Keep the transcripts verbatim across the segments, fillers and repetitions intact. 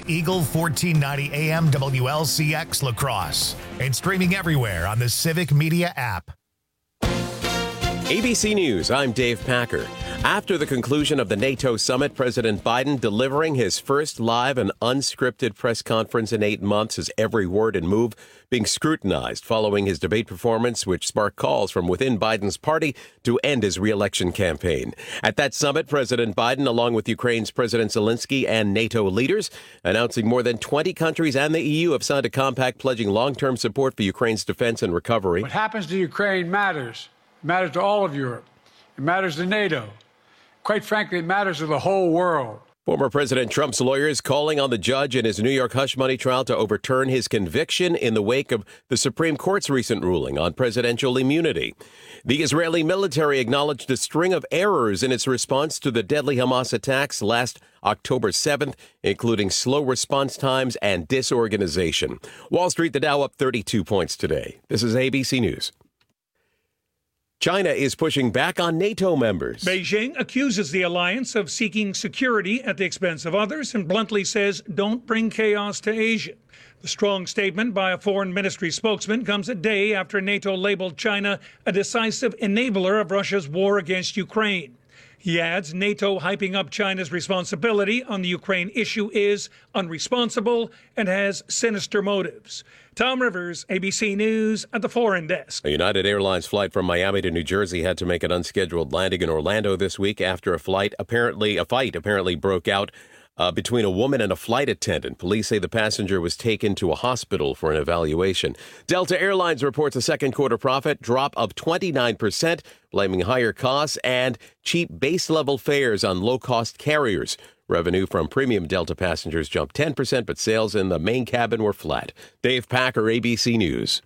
Eagle fourteen ninety A M W L C X La Crosse and streaming everywhere on the Civic Media app. A B C News, I'm Dave Packer. After the conclusion of the NATO summit, President Biden delivering his first live and unscripted press conference in eight months, his every word and move being scrutinized following his debate performance, which sparked calls from within Biden's party to end his re-election campaign. At that summit, President Biden, along with Ukraine's President Zelensky and NATO leaders, announcing more than twenty countries and the E U have signed a compact pledging long-term support for Ukraine's defense and recovery. What happens to Ukraine matters. It matters to all of Europe. It matters to NATO. Quite frankly, it matters to the whole world. Former President Trump's lawyers calling on the judge in his New York hush money trial to overturn his conviction in the wake of the Supreme Court's recent ruling on presidential immunity. The Israeli military acknowledged a string of errors in its response to the deadly Hamas attacks last October seventh, including slow response times and disorganization. Wall Street, the Dow up thirty-two points today. This is A B C News. China is pushing back on NATO members. Beijing accuses the alliance of seeking security at the expense of others and bluntly says, don't bring chaos to Asia. The strong statement by a foreign ministry spokesman comes a day after NATO labeled China a decisive enabler of Russia's war against Ukraine. He adds NATO hyping up China's responsibility on the Ukraine issue is unresponsible and has sinister motives. Tom Rivers, A B C News at the Foreign Desk. A United Airlines flight from Miami to New Jersey had to make an unscheduled landing in Orlando this week after a flight apparently a fight apparently broke out uh, between a woman and a flight attendant. Police say the passenger was taken to a hospital for an evaluation. Delta Airlines reports a second quarter profit drop of twenty-nine percent, blaming higher costs and cheap base level fares on low cost carriers. Revenue from premium Delta passengers jumped ten percent, but sales in the main cabin were flat. Dave Packer, A B C News.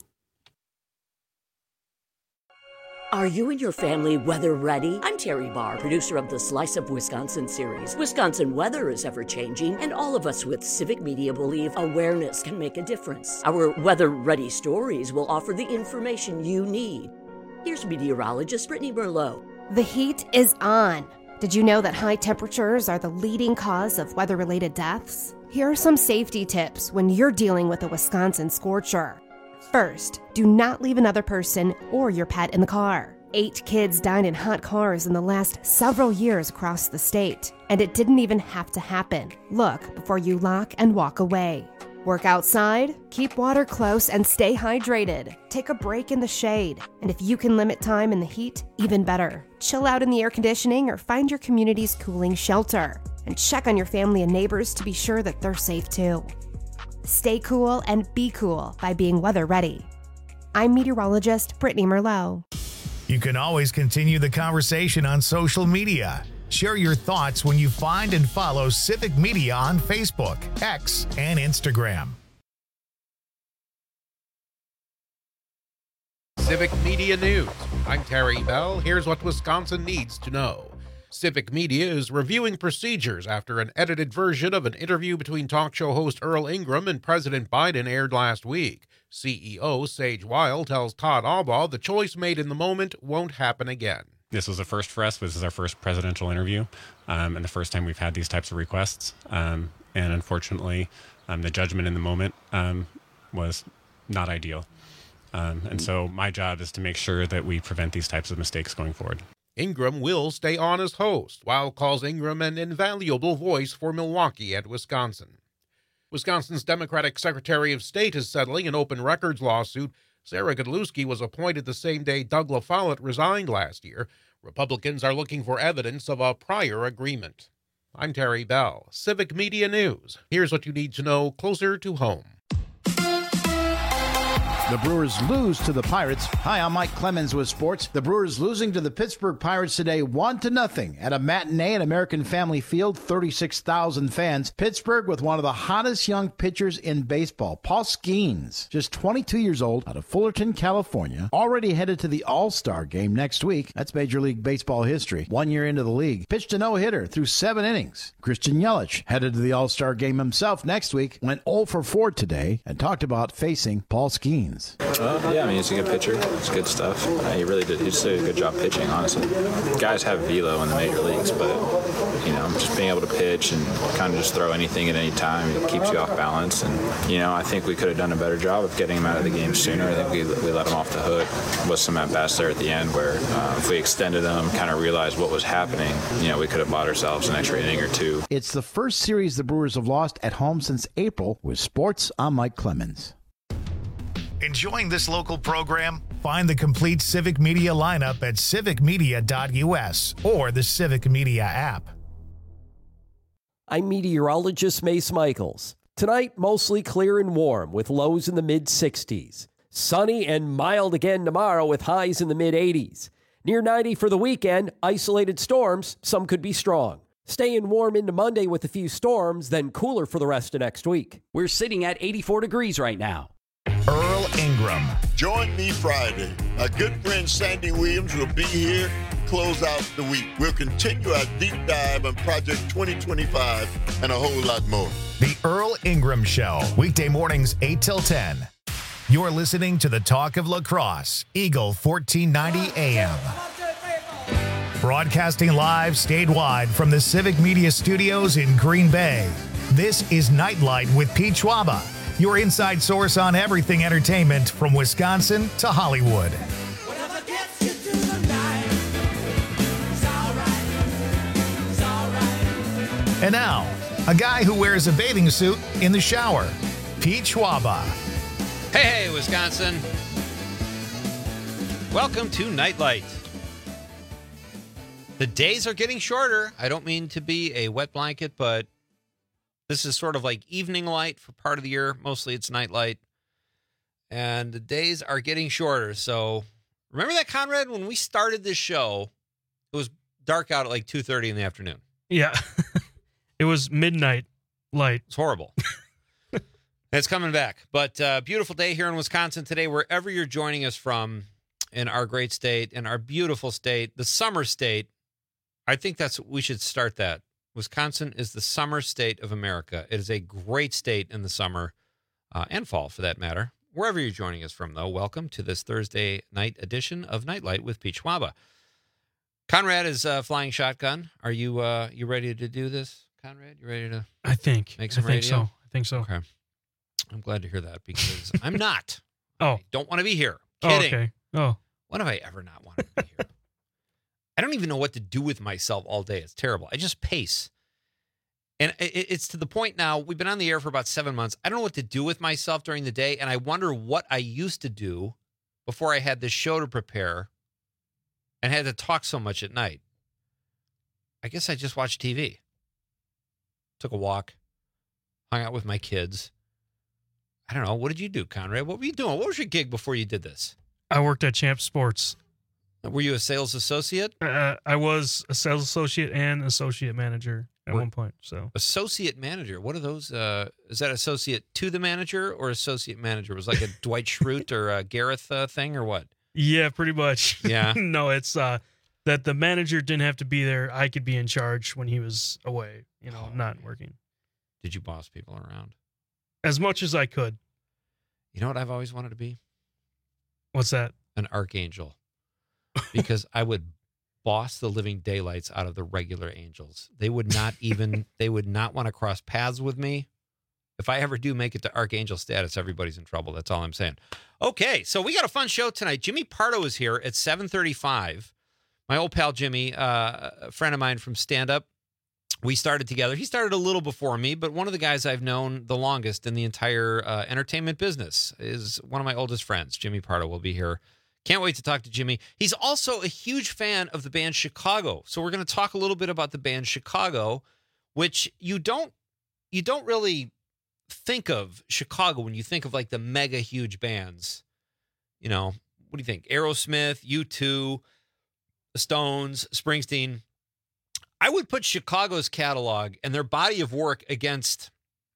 Are you and your family weather ready? I'm Terry Barr, producer of the Slice of Wisconsin series. Wisconsin weather is ever-changing, and all of us with Civic Media believe awareness can make a difference. Our weather-ready stories will offer the information you need. Here's meteorologist Brittany Merlot. The heat is on. Did you know that high temperatures are the leading cause of weather-related deaths? Here are some safety tips when you're dealing with a Wisconsin scorcher. First, do not leave another person or your pet in the car. Eight kids died in hot cars in the last several years across the state, and it didn't even have to happen. Look before you lock and walk away. Work outside, keep water close, and stay hydrated. Take a break in the shade. And if you can limit time in the heat, even better. Chill out in the air conditioning or find your community's cooling shelter. And check on your family and neighbors to be sure that they're safe too. Stay cool and be cool by being weather ready. I'm meteorologist Brittany Merlot. You can always continue the conversation on social media. Share your thoughts when you find and follow Civic Media on Facebook, X, and Instagram. Civic Media News. I'm Terry Bell. Here's what Wisconsin needs to know. Civic Media is reviewing procedures after an edited version of an interview between talk show host Earl Ingram and President Biden aired last week. C E O Sage Weil tells Todd Albaugh the choice made in the moment won't happen again. This was a first for us. This is our first presidential interview, um, and the first time we've had these types of requests. Um, and unfortunately, um, the judgment in the moment um, was not ideal. Um, and so my job is to make sure that we prevent these types of mistakes going forward. Ingram will stay on as host. Weil calls Ingram an invaluable voice for Milwaukee and Wisconsin. Wisconsin's Democratic Secretary of State is settling an open records lawsuit. Sarah Godlewski was appointed the same day Doug LaFollette resigned last year. Republicans are looking for evidence of a prior agreement. I'm Terry Bell, Civic Media News. Here's what you need to know closer to home. The Brewers lose to the Pirates. Hi, I'm Mike Clemens with sports. The Brewers losing to the Pittsburgh Pirates today one to nothing at a matinee at American Family Field, thirty-six thousand fans. Pittsburgh with one of the hottest young pitchers in baseball, Paul Skeens, just twenty-two years old, out of Fullerton, California, already headed to the All-Star game next week. That's Major League Baseball history. One year into the league, pitched a no-hitter through seven innings. Christian Yelich headed to the All-Star game himself next week, went oh for four today, and talked about facing Paul Skeens. Clemens. Uh, yeah, I mean, he's a good pitcher. It's good stuff. Uh, he really did. He just did a good job pitching, honestly. Guys have velo in the major leagues, but, you know, just being able to pitch and kind of just throw anything at any time, it keeps you off balance. And, you know, I think we could have done a better job of getting him out of the game sooner. I think we, we let him off the hook with some at-bats there at the end where uh, if we extended them, kind of realized what was happening, you know, we could have bought ourselves an extra inning or two. It's the first series the Brewers have lost at home since April. With sports, I'm Mike Clemens. Enjoying this local program? Find the complete Civic Media lineup at civic media dot u s or the Civic Media app. I'm meteorologist Mace Michaels. Tonight, mostly clear and warm with lows in the mid sixties. Sunny and mild again tomorrow with highs in the mid eighties. Near ninety for the weekend, isolated storms, some could be strong. Staying warm into Monday with a few storms, then cooler for the rest of next week. We're sitting at eighty-four degrees right now. Earl Ingram. Join me Friday. My good friend Sandy Williams will be here to close out the week. We'll continue our deep dive on Project twenty twenty-five and a whole lot more. The Earl Ingram Show, weekday mornings eight till ten. You're listening to the Talk of Lacrosse, Eagle fourteen ninety A M. Broadcasting live statewide from the Civic Media Studios in Green Bay. This is Nightlight with Pete Schwaba, your inside source on everything entertainment from Wisconsin to Hollywood. And now, a guy who wears a bathing suit in the shower, Pete Schwaba. Hey, hey, Wisconsin. Welcome to Nightlight. The days are getting shorter. I don't mean to be a wet blanket, but this is sort of like evening light for part of the year. Mostly it's nightlight. And the days are getting shorter. So remember that, Conrad, when we started this show, it was dark out at like two thirty in the afternoon. Yeah. It was midnight light. It's horrible. It's coming back. But uh, beautiful day here in Wisconsin today, wherever you're joining us from in our great state, in our beautiful state, the summer state. I think that's we should start that. Wisconsin is the summer state of America. It is a great state in the summer uh, and fall, for that matter. Wherever you're joining us from, though, welcome to this Thursday night edition of Nightlight with Pete Schwaba. Conrad is uh, flying shotgun. Are you uh, you ready to do this, Conrad? You ready to? I think. Make some I think radio? so. I think so. Okay. I'm glad to hear that because I'm not. Oh. I don't want to be here. Kidding. Oh, okay. Oh. When have I ever not wanted to be here? I don't even know what to do with myself all day. It's terrible. I just pace. And it's to the point now, we've been on the air for about seven months. I don't know what to do with myself during the day, and I wonder what I used to do before I had this show to prepare and had to talk so much at night. I guess I just watched T V. Took a walk. Hung out with my kids. I don't know. What did you do, Conrad? What were you doing? What was your gig before you did this? I worked at Champ Sports. Were you a sales associate? Uh, I was a sales associate and associate manager at what? one point. So associate manager. What are those? Uh, is that associate to the manager or associate manager? Was it like a Dwight Schrute or a Gareth uh, thing or what? Yeah, pretty much. Yeah. No, it's uh, that the manager didn't have to be there. I could be in charge when he was away, you know, oh, not working. Did you boss people around? As much as I could. You know what I've always wanted to be? What's that? An archangel. Because I would boss the living daylights out of the regular angels. They would not even, they would not want to cross paths with me. If I ever do make it to archangel status, everybody's in trouble. That's all I'm saying. Okay, so we got a fun show tonight. Jimmy Pardo is here at seven thirty-five. My old pal Jimmy, uh, a friend of mine from stand-up. We started together. He started a little before me, but one of the guys I've known the longest in the entire uh, entertainment business is one of my oldest friends. Jimmy Pardo will be here. Can't wait to talk to Jimmy. He's also a huge fan of the band Chicago. So we're going to talk a little bit about the band Chicago, which you don't you don't really think of Chicago when you think of like the mega huge bands. You know, what do you think? Aerosmith, U two, the Stones, Springsteen. I would put Chicago's catalog and their body of work against,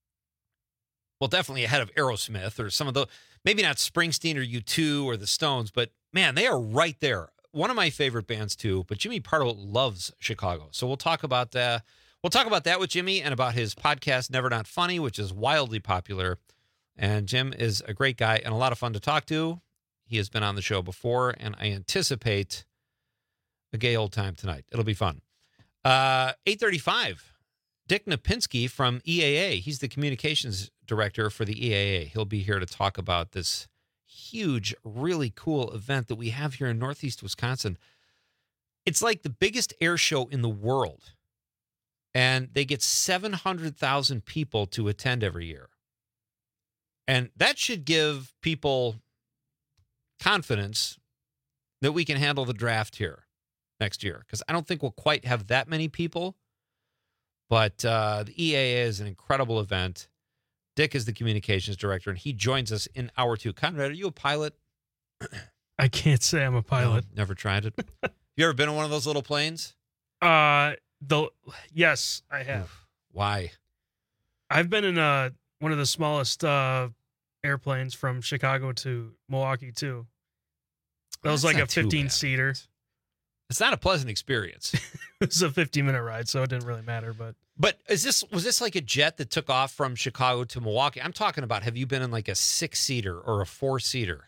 well, definitely ahead of Aerosmith or some of the, maybe not Springsteen or U two or the Stones, but man, they are right there. One of my favorite bands too, but Jimmy Pardo loves Chicago. So we'll talk about that. We'll talk about that with Jimmy and about his podcast, Never Not Funny, which is wildly popular. And Jim is a great guy and a lot of fun to talk to. He has been on the show before, and I anticipate a gay old time tonight. It'll be fun. Uh, eight thirty-five, Dick Napinski from E A A. He's the communications director for the E A A. He'll be here to talk about this huge, really cool event that we have here in Northeast Wisconsin. It's like the biggest air show in the world, and they get seven hundred thousand people to attend every year. And that should give people confidence that we can handle the draft here next year, because I don't think we'll quite have that many people, but uh, the E A A is an incredible event. Dick is the communications director, and he joins us in hour two. Conrad, are you a pilot? I can't say I'm a pilot. No, never tried it. You ever been on one of those little planes? Uh, the yes, I have. Oof. Why? I've been in uh one of the smallest uh, airplanes from Chicago to Milwaukee too. That Well, was that's like a not too fifteen bad. seater. It's not a pleasant experience. It was a fifteen minute ride, so it didn't really matter. But But is this was this like a jet that took off from Chicago to Milwaukee? I'm talking about, have you been in like a six seater or a four seater?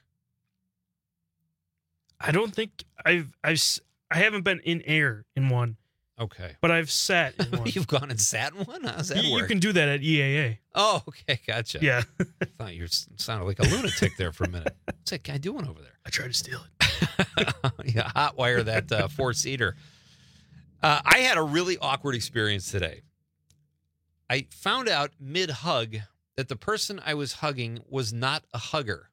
I don't think I've I've s- I haven't been in air in one. Okay. But I've sat in one. You've gone and sat in one? How does that you, work? you can do that at E A A. Oh, okay, gotcha. Yeah. I thought you sounded like a lunatic there for a minute. What's that guy doing over there? I tried to steal it. Yeah, hot wire that uh, four-seater. Uh, I had a really awkward experience today. I found out mid-hug that the person I was hugging was not a hugger.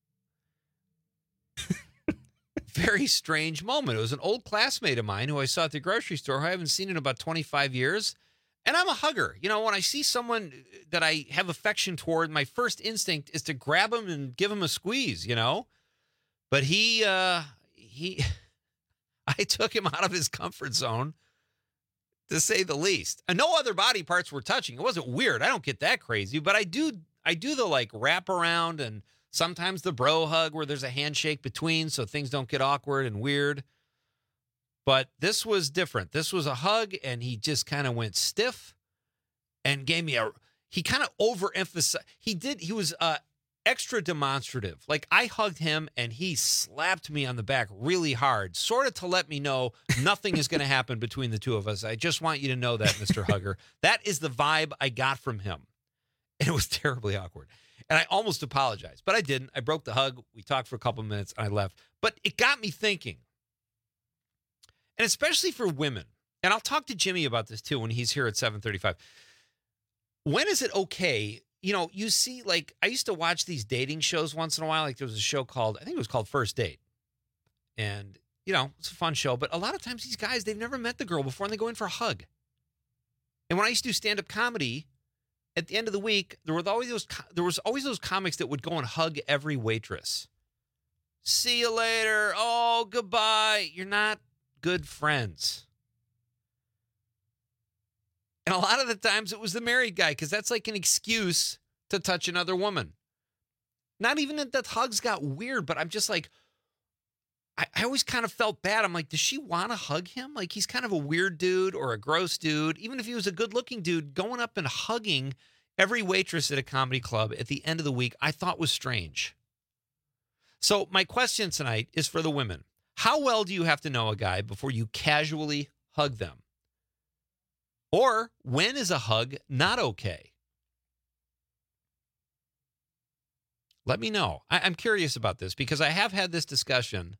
Very strange moment. It was an old classmate of mine who I saw at the grocery store who I haven't seen in about twenty-five years. And I'm a hugger. You know, when I see someone that I have affection toward, my first instinct is to grab him and give him a squeeze, you know? But he, uh, he, I took him out of his comfort zone, to say the least. And no other body parts were touching. It wasn't weird. I don't get that crazy, but I do, I do the like wrap around and sometimes the bro hug where there's a handshake between so things don't get awkward and weird. But this was different. This was a hug, and he just kind of went stiff and gave me a, he kind of overemphasized. He did, he was uh, extra demonstrative. Like I hugged him, and he slapped me on the back really hard, sort of to let me know nothing is going to happen between the two of us. I just want you to know that, Mister Hugger. That is the vibe I got from him. And it was terribly awkward. And I almost apologized, but I didn't. I broke the hug. We talked for a couple minutes, and I left. But it got me thinking. And especially for women, and I'll talk to Jimmy about this too when he's here at seven thirty-five. When is it okay? You know, you see, like, I used to watch these dating shows once in a while. Like, there was a show called, I think it was called First Date. And, you know, it's a fun show. But a lot of times these guys, they've never met the girl before, and they go in for a hug. And when I used to do stand-up comedy, at the end of the week, there was always those, there was always those comics that would go and hug every waitress. See you later. Oh, goodbye. You're not good friends. And a lot of the times it was the married guy, because that's like an excuse to touch another woman. Not even that the hugs got weird, but I'm just like, I, I always kind of felt bad. I'm like, does she want to hug him? Like, he's kind of a weird dude or a gross dude. Even if he was a good looking dude, going up and hugging every waitress at a comedy club at the end of the week, I thought was strange. So my question tonight is for the women. How well do you have to know a guy before you casually hug them? Or when is a hug not okay? Let me know. I, I'm curious about this because I have had this discussion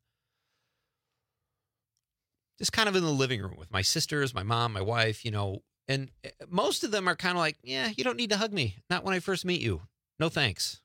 just kind of in the living room with my sisters, my mom, my wife, you know, and most of them are kind of like, yeah, you don't need to hug me. Not when I first meet you. No thanks.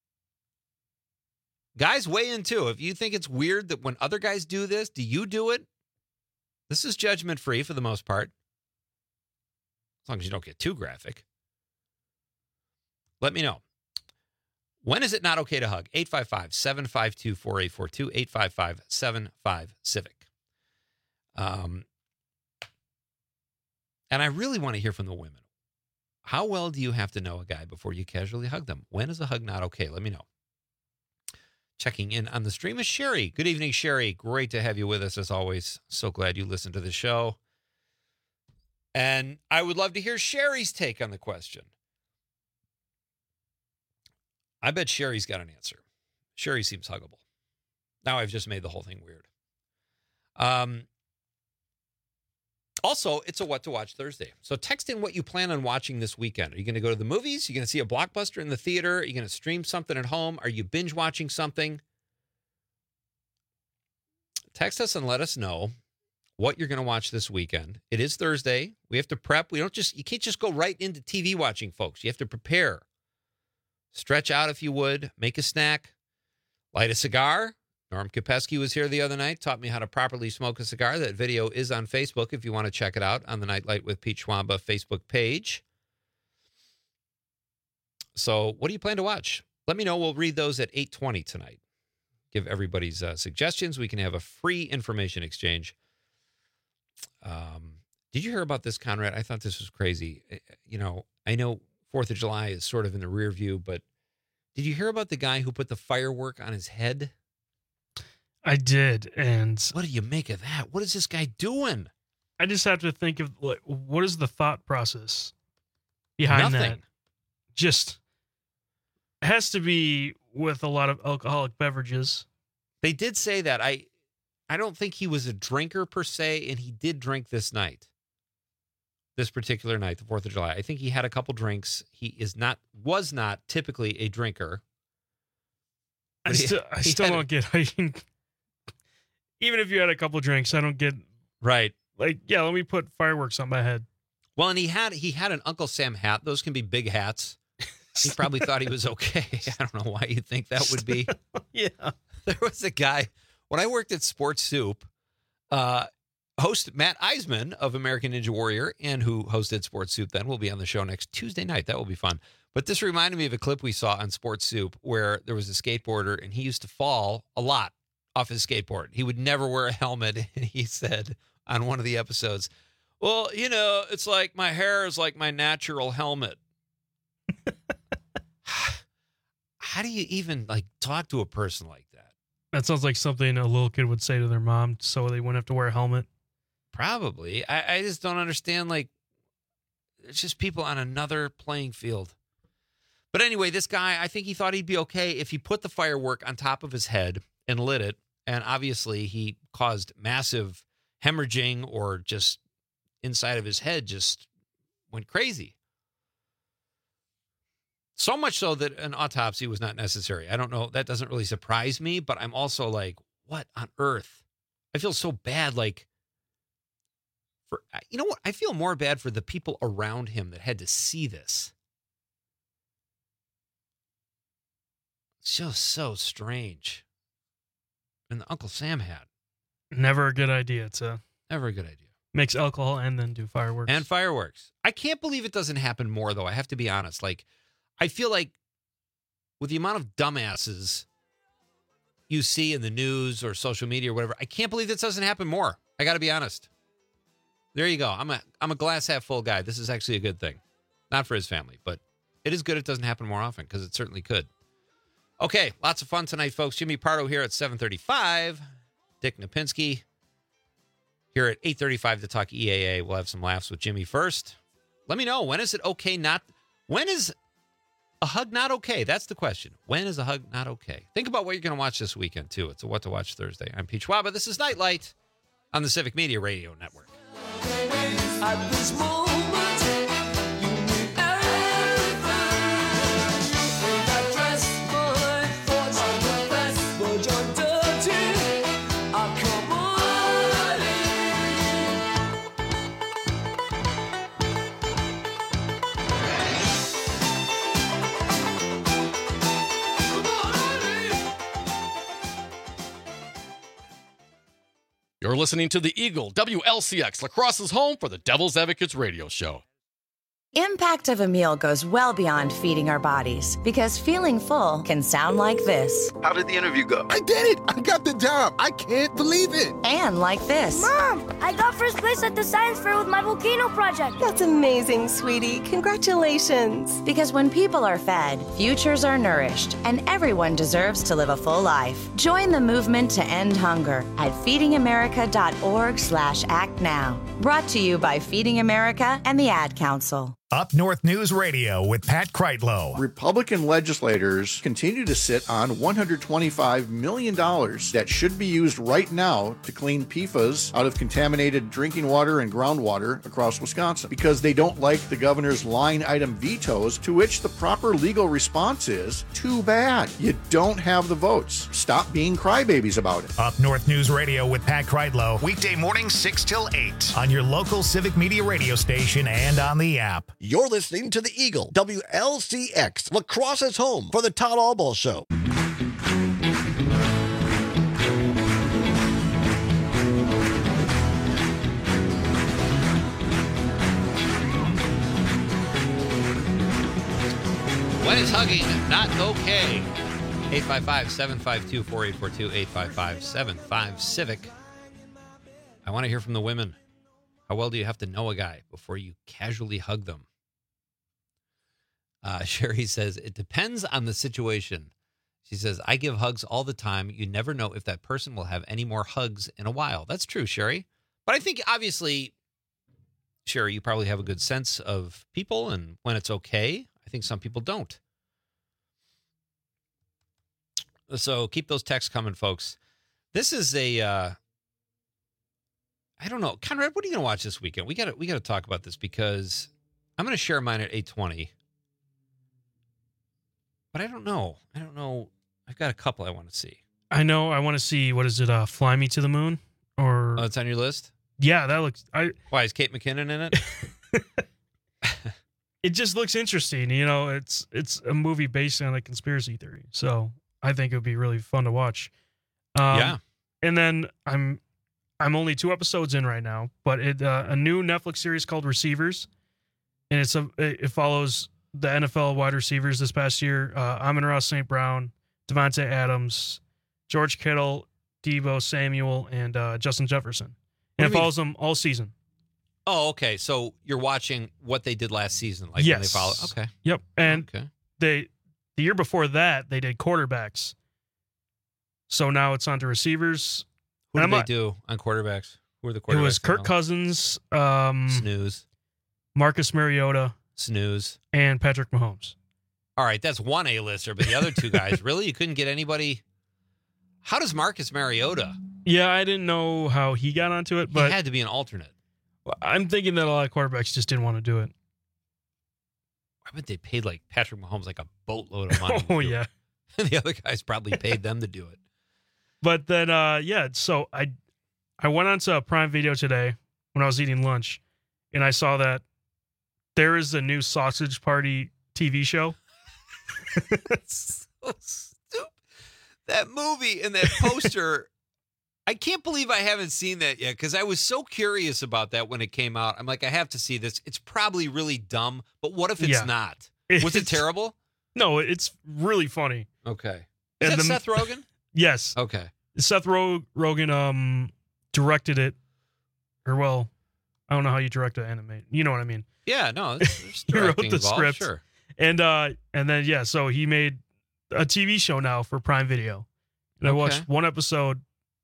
Guys, weigh in too. If you think it's weird that when other guys do this, do you do it? This is judgment free for the most part. As long as you don't get too graphic. Let me know. When is it not okay to hug? eight five five, seven five two, four eight four two, eight five five, seven five, civic. Um, and I really want to hear from the women. How well do you have to know a guy before you casually hug them? When is a hug not okay? Let me know. Checking in on the stream is Sherry. Good evening, Sherry. Great to have you with us as always. So glad you listened to the show. And I would love to hear Sherry's take on the question. I bet Sherry's got an answer. Sherry seems huggable. Now I've just made the whole thing weird. Um. Also, it's a What to Watch Thursday. So text in what you plan on watching this weekend. Are you going to go to the movies? Are you going to see a blockbuster in the theater? Are you going to stream something at home? Are you binge watching something? Text us and let us know what you're going to watch this weekend. It is Thursday. We have to prep. We don't just, you can't just go right into T V watching, folks. You have to prepare. Stretch out if you would. Make a snack. Light a cigar. Norm Kopesky was here the other night, taught me how to properly smoke a cigar. That video is on Facebook if you want to check it out on the Nightlight with Pete Schwaba Facebook page. So what do you plan to watch? Let me know. We'll read those at eight twenty tonight. Give everybody's uh, suggestions. We can have a free information exchange. Um, did you hear about this, Conrad? I thought this was crazy. You know, I know fourth of July is sort of in the rear view, but did you hear about the guy who put the firework on his head? I did, and what do you make of that? What is this guy doing? I just have to think of like, what is the thought process behind Nothing. that? Just it has to be with a lot of alcoholic beverages. They did say that. I, I don't think he was a drinker per se, and he did drink this night. This particular night, the fourth of July. I think he had a couple drinks. He is not, was not typically a drinker. I still, I still don't get how you can. Even if you had a couple drinks, I don't get right. Like, yeah, let me put fireworks on my head. Well, and he had he had an Uncle Sam hat. Those can be big hats. He probably thought he was okay. I don't know why you think that would be. Yeah, there was a guy when I worked at Sports Soup. Uh, host Matt Eisman of American Ninja Warrior and who hosted Sports Soup then will be on the show next Tuesday night. That will be fun. But this reminded me of a clip we saw on Sports Soup where there was a skateboarder and he used to fall a lot off his skateboard. He would never wear a helmet. And he said on one of the episodes, well, you know, it's like my hair is like my natural helmet. How do you even like talk to a person like that? That sounds like something a little kid would say to their mom so they wouldn't have to wear a helmet. Probably. I, I just don't understand. Like, it's just people on another playing field. But anyway, this guy, I think he thought he'd be okay if he put the firework on top of his head and lit it. And obviously he caused massive hemorrhaging or just inside of his head just went crazy. So much so that an autopsy was not necessary. I don't know. That doesn't really surprise me, but I'm also like, what on earth? I feel so bad. Like, for, you know what? I feel more bad for the people around him that had to see this. It's just so strange. And the Uncle Sam hat. Never a good idea to Never a good idea. Mix alcohol and then do fireworks. And fireworks. I can't believe it doesn't happen more, though. I have to be honest. Like, I feel like with the amount of dumbasses you see in the news or social media or whatever, I can't believe this doesn't happen more. I got to be honest. There you go. I'm a I'm a glass half full guy. This is actually a good thing. Not for his family, but it is good it doesn't happen more often because it certainly could. Okay, lots of fun tonight, folks. Jimmy Pardo here at seven thirty-five. Dick Napinski here at eight thirty-five to talk E A A. We'll have some laughs with Jimmy first. Let me know, when is it okay not... When is a hug not okay? That's the question. When is a hug not okay? Think about what you're going to watch this weekend, too. It's a What to Watch Thursday. I'm Pete Schwaba. This is Nightlight on the Civic Media Radio Network. At this moment, you need everything. That dress, my thoughts are the best, but you're dirty. Oh, come on. You're listening to the Eagle W L C X, La Crosse's home for the Devil's Advocates radio show. Impact of a meal goes well beyond feeding our bodies, because feeling full can sound like this. How did the interview go? I did it! I got the job! I can't believe it! And like this. Mom, I got first place at the science fair with my volcano project. That's amazing, sweetie. Congratulations. Because when people are fed, futures are nourished, and everyone deserves to live a full life. Join the movement to end hunger at feedingamerica.org slash act now. Brought to you by Feeding America and the Ad Council. Up North News Radio with Pat Kreitlow. Republican legislators continue to sit on one hundred twenty-five million dollars that should be used right now to clean P F A S out of contaminated drinking water and groundwater across Wisconsin because they don't like the governor's line item vetoes, to which the proper legal response is, too bad. You don't have the votes. Stop being crybabies about it. Up North News Radio with Pat Kreitlow, weekday mornings six till eight on your local Civic Media radio station and on the app. You're listening to the Eagle, W L C X, La Crosse's home for the Todd Albaugh Show. When is hugging not okay? eight five five, seven five two, four eight four two, eight five five, seven five Civic. I want to hear from the women. How well do you have to know a guy before you casually hug them? Uh, Sherry says, it depends on the situation. She says, I give hugs all the time. You never know if that person will have any more hugs in a while. That's true, Sherry. But I think, obviously, Sherry, you probably have a good sense of people and when it's okay. I think some people don't. So keep those texts coming, folks. This is a, uh, I don't know. Conrad, what are you going to watch this weekend? We got to we got to talk about this because I'm going to share mine at eight twenty. But I don't know. I don't know. I've got a couple I want to see. I know. I want to see, what is it, uh, Fly Me to the Moon? Or Oh, it's on your list? Yeah, that looks... I. Why, is Kate McKinnon in it? It just looks interesting. You know, it's it's a movie based on a conspiracy theory. So I think it would be really fun to watch. Um, yeah. And then I'm I'm only two episodes in right now, but it uh, a new Netflix series called Receivers. And it's a it follows the N F L wide receivers this past year. Uh, Amon-Ra Saint Brown, Devontae Adams, George Kittle, Deebo Samuel, and uh, Justin Jefferson. And it follows them all season. Oh, okay. So you're watching what they did last season, like yes. when they follow. Okay. Yep. And okay. they the year before that, they did quarterbacks. So now it's on to receivers. Who And did I'm they not- do on quarterbacks? Who were the quarterbacks? It was Kirk now? Cousins, um, Snooze, Marcus Mariota, snooze, and Patrick Mahomes. All right, that's one A-lister, but the other two guys, really? You couldn't get anybody? How does Marcus Mariota? Yeah, I didn't know how he got onto it, but He had to be an alternate. I'm thinking that a lot of quarterbacks just didn't want to do it. I bet they paid like Patrick Mahomes like a boatload of money. to Oh, do yeah. it. And the other guys probably paid them to do it. But then, uh, yeah, so I I went onto Prime Video today when I was eating lunch, and I saw that there is a new Sausage Party T V show. That's so stupid. That movie and that poster, I can't believe I haven't seen that yet because I was so curious about that when it came out. I'm like, I have to see this. It's probably really dumb, but what if it's Yeah. not? Was it It's- terrible? No, it's really funny. Okay. Is And that the- Seth Rogen? Yes. Okay. Seth Ro- Rogen um directed it, or well, I don't know how you direct an anime. You know what I mean? Yeah, no, there's, there's He wrote directing the involved, script, Sure. and uh, and then yeah, so he made a T V show now for Prime Video, and I Okay. watched one episode.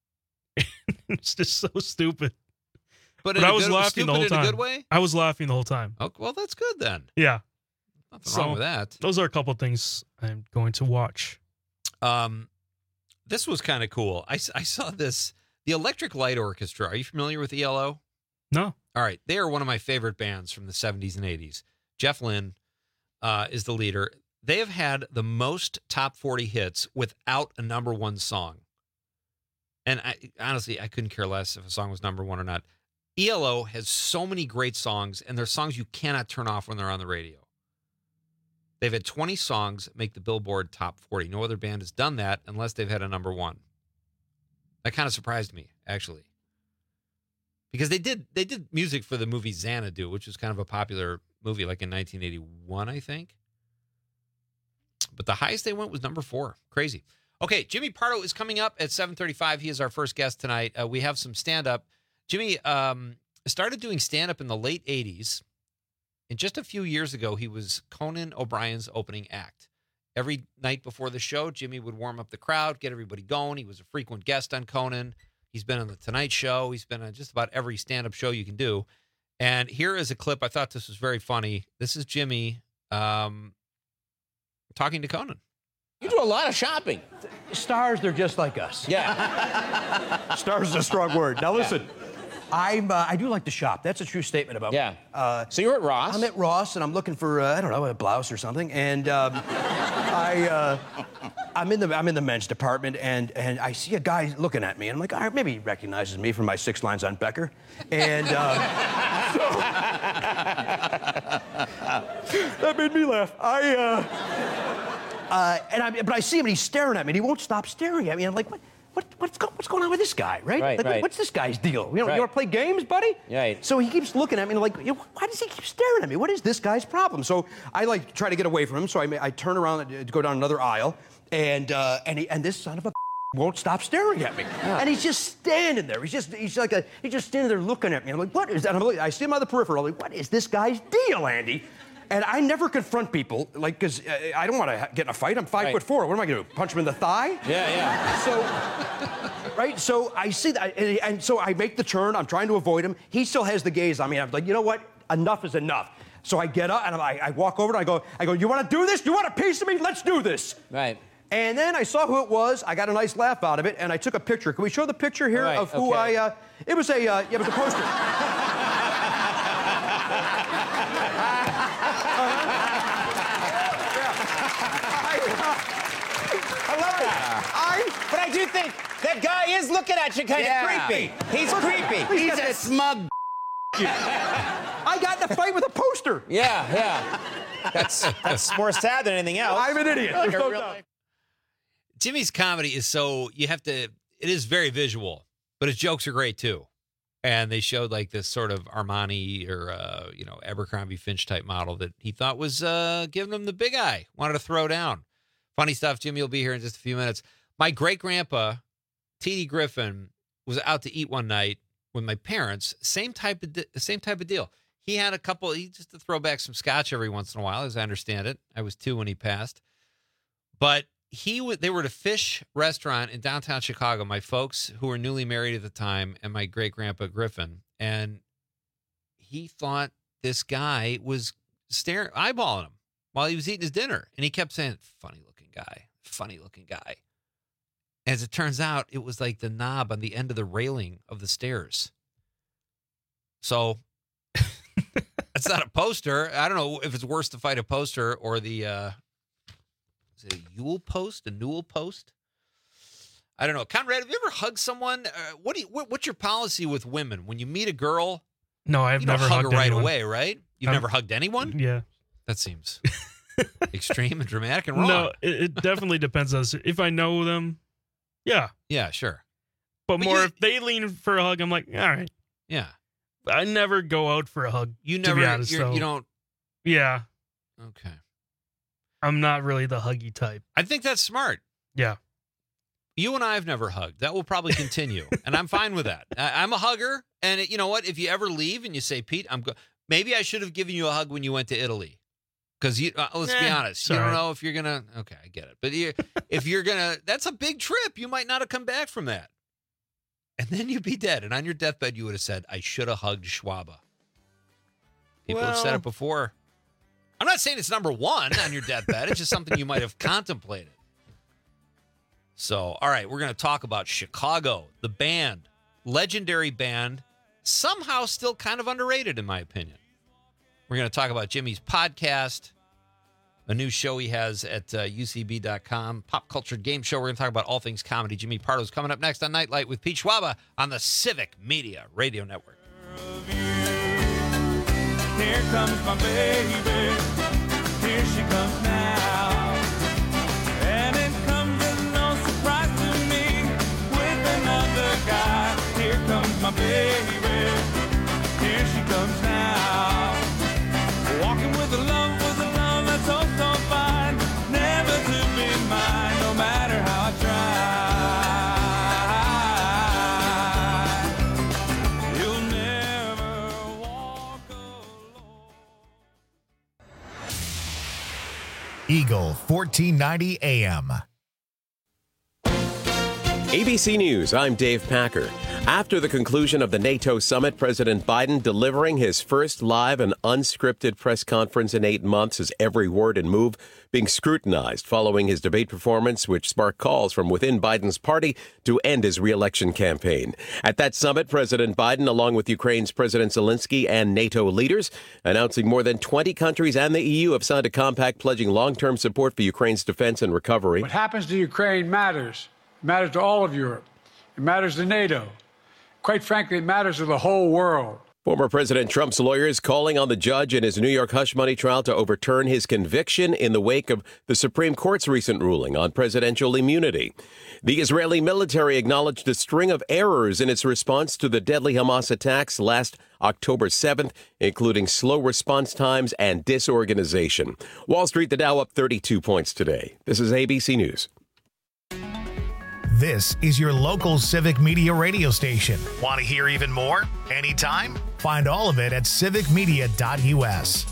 It's just so stupid. But, But in I a was good, laughing the stupid whole in time. a good way? I was laughing the whole time. Oh, well, that's good then. Yeah. Nothing So, wrong with that. Those are a couple things I'm going to watch. Um, this was kind of cool. I, s- I saw this. The Electric Light Orchestra. Are you familiar with E L O? No. All right. They are one of my favorite bands from the seventies and eighties. Jeff Lynne uh, is the leader. They have had the most top forty hits without a number one song. And I, honestly, I couldn't care less if a song was number one or not. E L O has so many great songs, and they're songs you cannot turn off when they're on the radio. They've had twenty songs make the Billboard top forty. No other band has done that unless they've had a number one. That kind of surprised me, actually. Because they did they did music for the movie Xanadu, which was kind of a popular movie like in nineteen eighty-one, I think. But the highest they went was number four. Crazy. Okay, Jimmy Pardo is coming up at seven thirty-five. He is our first guest tonight. Uh, we have some stand-up. Jimmy um, started doing stand-up in the late eighties. And just a few years ago, he was Conan O'Brien's opening act. Every night before the show, Jimmy would warm up the crowd, get everybody going. He was a frequent guest on Conan. He's been on The Tonight Show. He's been on just about every stand-up show you can do. And here is a clip. I thought this was very funny. This is Jimmy um, talking to Conan. You do a lot of shopping. Stars, they're just like us. Yeah. Stars is a strong word. Now listen, I'm uh, I do like to shop. That's a true statement about yeah. me. Uh, so you're at Ross? I'm at Ross, and I'm looking for uh, I don't know a blouse or something, and um, I uh, I'm in the I'm in the men's department, and and I see a guy looking at me, and I'm like, all right, maybe he recognizes me from my six lines on Becker, and uh, so that made me laugh. I. Uh, Uh, and I, but I see him, and he's staring at me, and he won't stop staring at me. I'm like, what, what, what's, go, what's going on with this guy, right? Right, like, right. What's this guy's deal? You know, Right. you want to play games, buddy? Right. So he keeps looking at me, and I'm like, you know, why does he keep staring at me? What is this guy's problem? So I like try to get away from him. So I, I turn around and go down another aisle, and uh, and he, and this son of a won't stop staring at me. Yeah. And he's just standing there. He's just he's like a he's just standing there looking at me. I'm like, what is that? And I'm like, I see him on the peripheral. I'm like, what is this guy's deal, Andy? And I never confront people, like, because uh, I don't want to get in a fight. I'm five Right. foot four. What am I going to do? Punch him in the thigh? Yeah, yeah. So, right? So I see that, and, and so I make the turn. I'm trying to avoid him. He still has the gaze on me. I'm like, you know what? Enough is enough. So I get up and I, I walk over and I go, I go, you want to do this? You want a piece of me? Let's do this. Right. And then I saw who it was. I got a nice laugh out of it, and I took a picture. Can we show the picture here Right, of who okay. I? Uh, it was a, uh, yeah, it was a poster. I love it. I, but I do think that guy is looking at you kind of Yeah. creepy. He's Look, creepy. he's He's got a that- smug. I got in a fight with a poster. Yeah, yeah. That's that's more sad than anything else. I'm an idiot. There's Like a no real doubt. life- Jimmy's comedy is so, you have to, it is very visual, but his jokes are great too. And they showed like this sort of Armani or, uh, you know, Abercrombie Finch type model that he thought was uh, giving him the big eye, wanted to throw down. Funny stuff. Jimmy will be here in just a few minutes. My great grandpa, T D Griffin, was out to eat one night with my parents. Same type of, di- same type of deal. He had a couple, he just to throw back some scotch every once in a while, as I understand it. I was two when he passed. But he w- they were at a fish restaurant in downtown Chicago, my folks who were newly married at the time, and my great-grandpa Griffin. And he thought this guy was staring, eyeballing him while he was eating his dinner. And he kept saying, funny-looking guy, funny-looking guy. As it turns out, it was like the knob on the end of the railing of the stairs. So it's not a poster. I don't know if it's worse to fight a poster or the... Uh, Is it a Yule post? A Newell post? I don't know. Conrad, have you ever hugged someone? Uh, what do you? What, what's your policy with women when you meet a girl? No, I've you don't never hug hugged her right anyone. away, right? You've I'm- never hugged anyone? Yeah. That seems extreme and dramatic and wrong. No, it, it definitely depends on if I know them. Yeah. Yeah, sure. But, But more you- if they lean for a hug, I'm like, all right. Yeah. I never go out for a hug. You to never. be honest, you're, so- you don't. Yeah. Okay. I'm not really the huggy type. I think that's smart. Yeah. You and I have never hugged. That will probably continue, and I'm fine with that. I, I'm a hugger, and it, you know what? If you ever leave and you say, "Pete, I'm go," maybe I should have given you a hug when you went to Italy, because you. Uh, let's be Eh, honest, you sorry. don't know if you're gonna. Okay, I get it, but you, if you're gonna, that's a big trip. You might not have come back from that, and then you'd be dead. And on your deathbed, you would have said, "I should have hugged Schwaba." People have said Well- it before. I'm not saying it's number one on your deathbed. It's just something you might have contemplated. So, all right, we're going to talk about Chicago, the band, legendary band, somehow still kind of underrated, in my opinion. We're going to talk about Jimmy's podcast, a new show he has at uh, U C B dot com, Pop Culture Game Show. We're going to talk about all things comedy. Jimmy Pardo's coming up next on Nightlight with Pete Schwaba on the Civic Media Radio Network. Here comes my baby. Here she comes now. And it comes as no surprise to me with another guy. Here comes my baby. Here she comes now. Walking with a love, with a love that's so, so fine. Never to be mine, no matter how I try. You'll never walk Eagle fourteen ninety A M. A B C News, I'm Dave Packer. After the conclusion of the NATO summit, President Biden delivering his first live and unscripted press conference in eight months, his every word and move being scrutinized following his debate performance, which sparked calls from within Biden's party to end his re-election campaign. At that summit, President Biden, along with Ukraine's President Zelensky and NATO leaders, announcing more than twenty countries and the E U have signed a compact pledging long-term support for Ukraine's defense and recovery. What happens to Ukraine matters. It matters to all of Europe. It matters to NATO. Quite frankly, it matters to the whole world. Former President Trump's lawyers calling on the judge in his New York hush money trial to overturn his conviction in the wake of the Supreme Court's recent ruling on presidential immunity. The Israeli military acknowledged a string of errors in its response to the deadly Hamas attacks last October seventh, including slow response times and disorganization. Wall Street, the Dow up thirty-two points today. This is A B C News. This is your local Civic Media radio station. Want to hear even more? Anytime? Find all of it at civic media dot U S.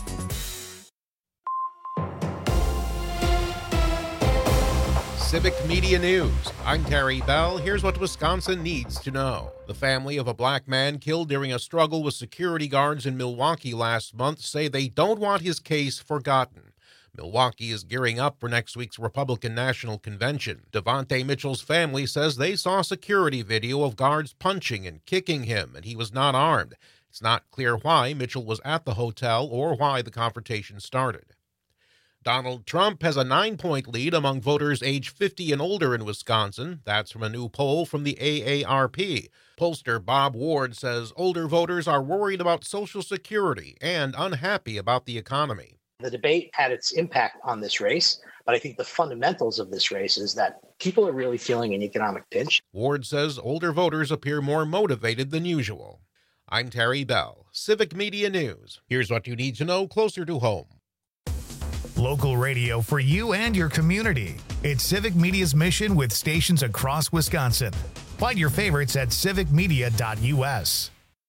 Civic Media News. I'm Terry Bell. Here's what Wisconsin needs to know. The family of a black man killed during a struggle with security guards in Milwaukee last month say they don't want his case forgotten. Milwaukee is gearing up for next week's Republican National Convention. Devontae Mitchell's family says they saw security video of guards punching and kicking him, and he was not armed. It's not clear why Mitchell was at the hotel or why the confrontation started. Donald Trump has a nine-point lead among voters age fifty and older in Wisconsin. That's from a new poll from the A A R P. Pollster Bob Ward says older voters are worried about Social Security and unhappy about the economy. The debate had its impact on this race, but I think the fundamentals of this race is that people are really feeling an economic pinch. Ward says older voters appear more motivated than usual. I'm Terry Bell, Civic Media News. Here's what you need to know closer to home. Local radio for you and your community. It's Civic Media's mission with stations across Wisconsin. Find your favorites at civic media dot U S.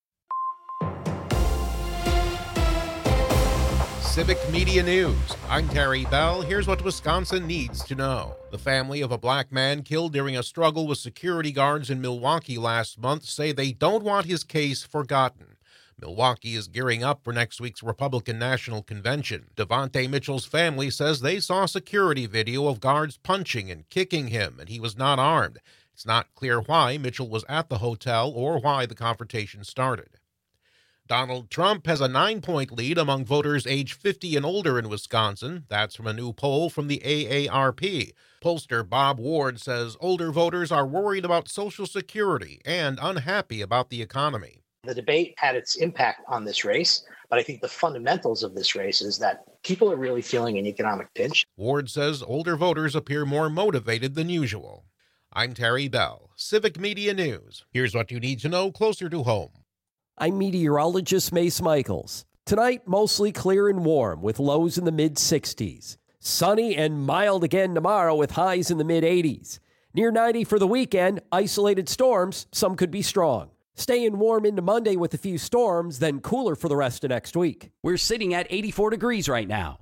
Civic Media News. I'm Terry Bell. Here's what Wisconsin needs to know. The family of a black man killed during a struggle with security guards in Milwaukee last month say they don't want his case forgotten. Milwaukee is gearing up for next week's Republican National Convention. Devontae Mitchell's family says they saw security video of guards punching and kicking him, and he was not armed. It's not clear why Mitchell was at the hotel or why the confrontation started. Donald Trump has a nine-point lead among voters age fifty and older in Wisconsin. That's from a new poll from the A A R P. Pollster Bob Ward says older voters are worried about Social Security and unhappy about the economy. The debate had its impact on this race, but I think the fundamentals of this race is that people are really feeling an economic pinch. Ward says older voters appear more motivated than usual. I'm Terry Bell, Civic Media News. Here's what you need to know closer to home. I'm meteorologist Mace Michaels. Tonight, mostly clear and warm with lows in the mid sixties. Sunny and mild again tomorrow with highs in the mid eighties. Near ninety for the weekend, isolated storms, some could be strong. Staying warm into Monday with a few storms, then cooler for the rest of next week. We're sitting at eighty-four degrees right now.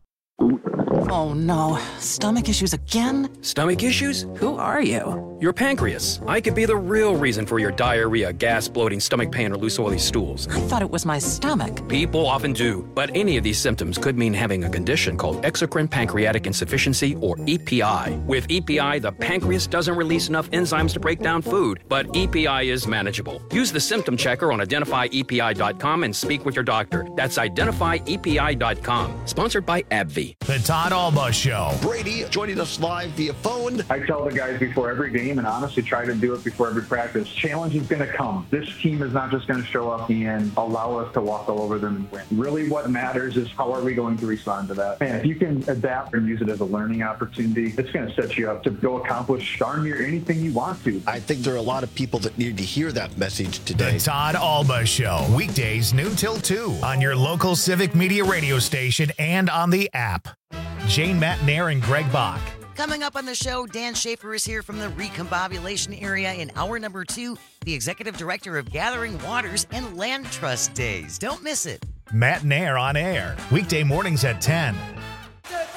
Oh no, stomach issues again? Stomach issues? Who are you? Your pancreas. I could be the real reason for your diarrhea, gas, bloating, stomach pain, or loose oily stools. I thought it was my stomach. People often do, but any of these symptoms could mean having a condition called exocrine pancreatic insufficiency, or E P I. With E P I, the pancreas doesn't release enough enzymes to break down food, but E P I is manageable. Use the symptom checker on identify E P I dot com and speak with your doctor. That's identify E P I dot com. Sponsored by AbbVie. The Todd Alba Show. Brady joining us live via phone. I tell the guys before every game, and honestly try to do it before every practice, challenge is going to come. This team is not just going to show up and allow us to walk all over them and win. Really what matters is how are we going to respond to that. And if you can adapt and use it as a learning opportunity, it's going to set you up to go accomplish darn near anything you want to. I think there are a lot of people that need to hear that message today. The Todd Alba Show. Weekdays noon till two on your local Civic Media radio station and on the app. Jane Matnair and Greg Bach. Coming up on the show, Dan Schaefer is here from the Recombobulation area in hour number two, the executive director of Gathering Waters and Land Trust Days. Don't miss it. Matt Nair on air, weekday mornings at ten.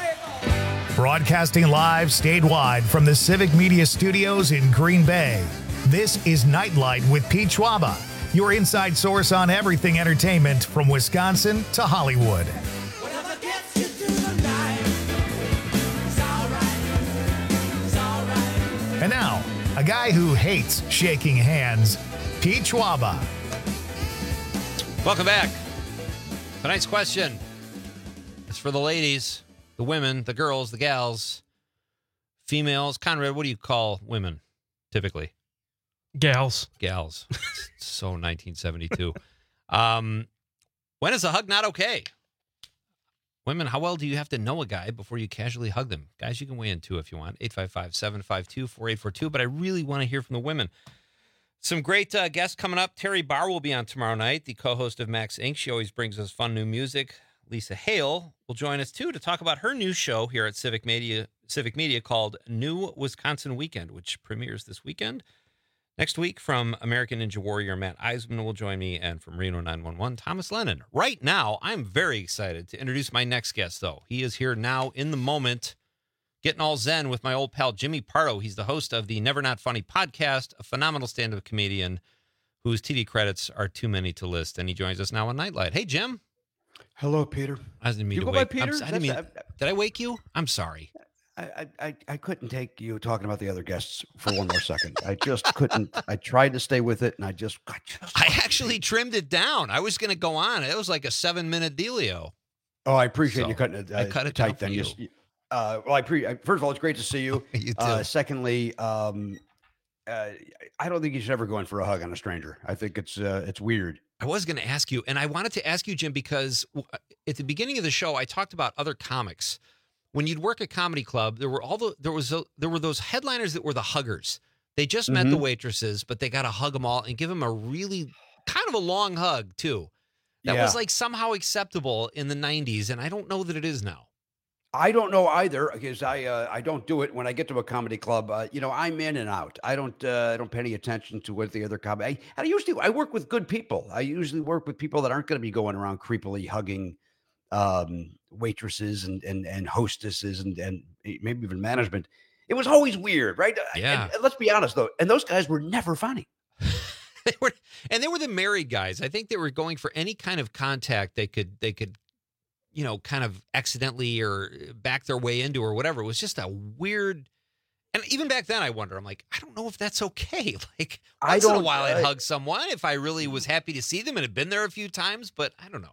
Broadcasting live statewide from the Civic Media Studios in Green Bay. This is Nightlight with Pete Schwaba, your inside source on everything entertainment from Wisconsin to Hollywood. And now, a guy who hates shaking hands, Pete Schwaba. Welcome back. Tonight's question is for the ladies, the women, the girls, the gals, females. Conrad, what do you call women typically? Gals. Gals. So nineteen seventy-two. Um, when is a hug not okay? Women, how well do you have to know a guy before you casually hug them? Guys, you can weigh in too if you want. eight five five, seven five two, four eight four two. But I really want to hear from the women. Some great uh, guests coming up. Terry Barr will be on tomorrow night, the co-host of Max Incorporated. She always brings us fun new music. Lisa Hale will join us, too, to talk about her new show here at Civic Media, Civic Media called New Wisconsin Weekend, which premieres this weekend. Next week, from American Ninja Warrior, Matt Eisman will join me, and from Reno nine one one, Thomas Lennon. Right now, I'm very excited to introduce my next guest, though. He is here now in the moment, getting all zen with my old pal, Jimmy Pardo. He's the host of the Never Not Funny podcast, a phenomenal stand-up comedian whose T V credits are too many to list, and he joins us now on Nightlight. Hey, Jim. Hello, Peter. I didn't mean you to go wake. by Peter? I'm, I didn't mean, That's- did I wake you? I'm sorry. I, I, I couldn't take you talking about the other guests for one more second. I just couldn't. I tried to stay with it, and I just, I just. I actually trimmed it down. I was going to go on. It was like a seven-minute dealio. Oh, I appreciate So, you cutting it. Uh, I cut it tight. down for Then you. s- Uh, well, I pre. I- First of all, it's great to see you. You Uh, too. secondly, um, uh, I don't think you should ever go in for a hug on a stranger. I think it's uh, it's weird. I was going to ask you, and I wanted to ask you, Jim, because w- at the beginning of the show, I talked about other comics. When you'd work at comedy club, there were all the there was a, there were those headliners that were the huggers. They just met the Mhm. waitresses, but they got to hug them all and give them a really kind of a long hug too. That Yeah. was like somehow acceptable in the nineties, and I don't know that it is now. I don't know either because I uh, I don't do it when I get to a comedy club. Uh, you know, I'm in and out. I don't uh, I don't pay any attention to what the other comedy. I, I usually I work with good people. I usually work with people that aren't going to be going around creepily hugging um, waitresses and and and hostesses and and maybe even management. It was always weird, right? Yeah. And, and let's be honest though, and those guys were never funny. They were, and they were the married guys. I think they were going for any kind of contact they could they could, you know, kind of accidentally or back their way into or whatever. It was just a weird. And even back then, I wonder. I'm like, I don't know if that's okay. Like I once in a don't- while, I'd I- hug someone if I really was happy to see them and had been there a few times. But I don't know.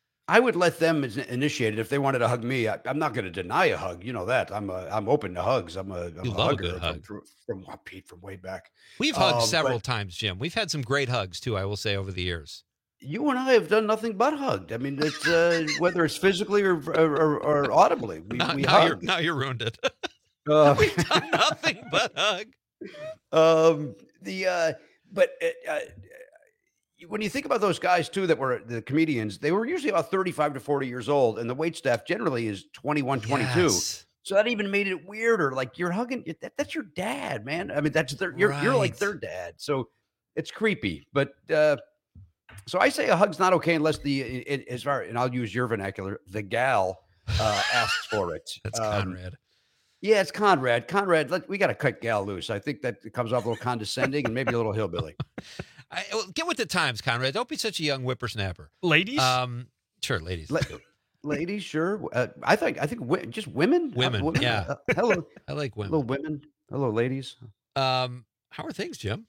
I would let them is- initiate it if they wanted to hug me. I, I'm not going to deny a hug. You know that. I'm a, I'm open to hugs. I'm a, I'm You a love a hugger good from, hug. From, from, from Pete from way back. We've hugged Um, several but times, Jim. We've had some great hugs too. I will say over the years. You and I have done nothing but hugged. I mean, it's uh, whether it's physically or or, or, or audibly. We, Now, we now you're, hug. now you ruined it. Uh, We've done nothing but hug. um, the uh, but uh, uh, when you think about those guys too that were the comedians, they were usually about thirty-five to forty years old, and the wait staff generally is twenty-one, twenty-two. Yes. So that even made it weirder. Like you're hugging that, that's your dad, man. I mean, that's their you're you're like Right. their dad. So it's creepy. But uh so I say a hug's not okay unless the it, as far and I'll use your vernacular, the gal uh asks for it. That's Um, Conrad. Yeah, it's Conrad. Conrad, let, we got to cut gal loose. I think that it comes off a little condescending and maybe a little hillbilly. I, well, get with the times, Conrad. Don't be such a young whippersnapper. Ladies? Um, sure, ladies. La- ladies, sure. Uh, I think I think wi- just women. Uh, Women, yeah. Uh, hello, I like women. hello, women. Hello, ladies. Um, how are things, Jim?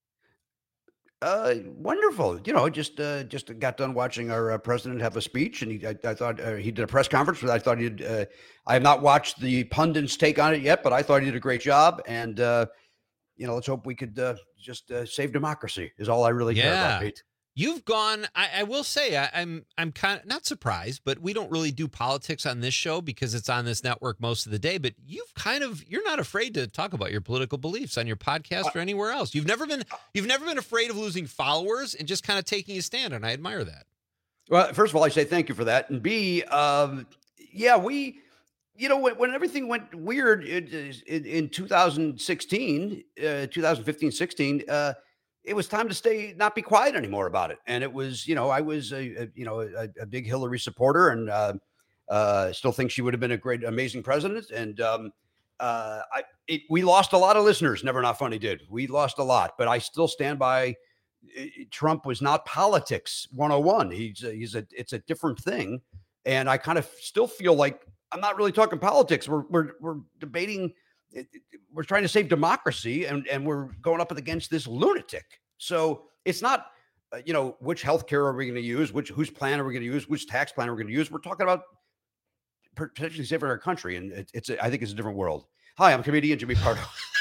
Uh, wonderful. You know, just uh, just got done watching our uh, president have a speech, and he I, I thought uh, he did a press conference. But I thought he did. Uh, I have not watched the pundits take on it yet, but I thought he did a great job. And uh, you know, let's hope we could uh, just uh, save democracy. Is all I really care Yeah. about, Pete. You've gone. I, I will say, I, I'm I'm kind of not surprised, but we don't really do politics on this show because it's on this network most of the day. But you've kind of you're not afraid to talk about your political beliefs on your podcast or anywhere else. You've never been you've never been afraid of losing followers and just kind of taking a stand, and I admire that. Well, first of all, I say thank you for that, and B, um, yeah, we, you know, when, when everything went weird in, in, in two thousand sixteen, uh, twenty fifteen, sixteen, uh, it was time to stay, not be quiet anymore about it. And it was, you know, I was a, a you know a, a big Hillary supporter, and uh, uh, still think she would have been a great, amazing president. And um, uh, I, it, we lost a lot of listeners. Never Not Funny did. We lost a lot, but I still stand by. It, Trump was not politics one oh one. He's a, he's a, it's a different thing. And I kind of still feel like I'm not really talking politics. We're, we're, we're debating. We're trying to save democracy, and, and we're going up against this lunatic. So it's not, uh, you know, which healthcare are we going to use? Which, whose plan are we going to use? Which tax plan are we going to use? We're talking about potentially saving our country. And it, it's, a, I think it's a different world. Hi, I'm comedian Jimmy Pardo.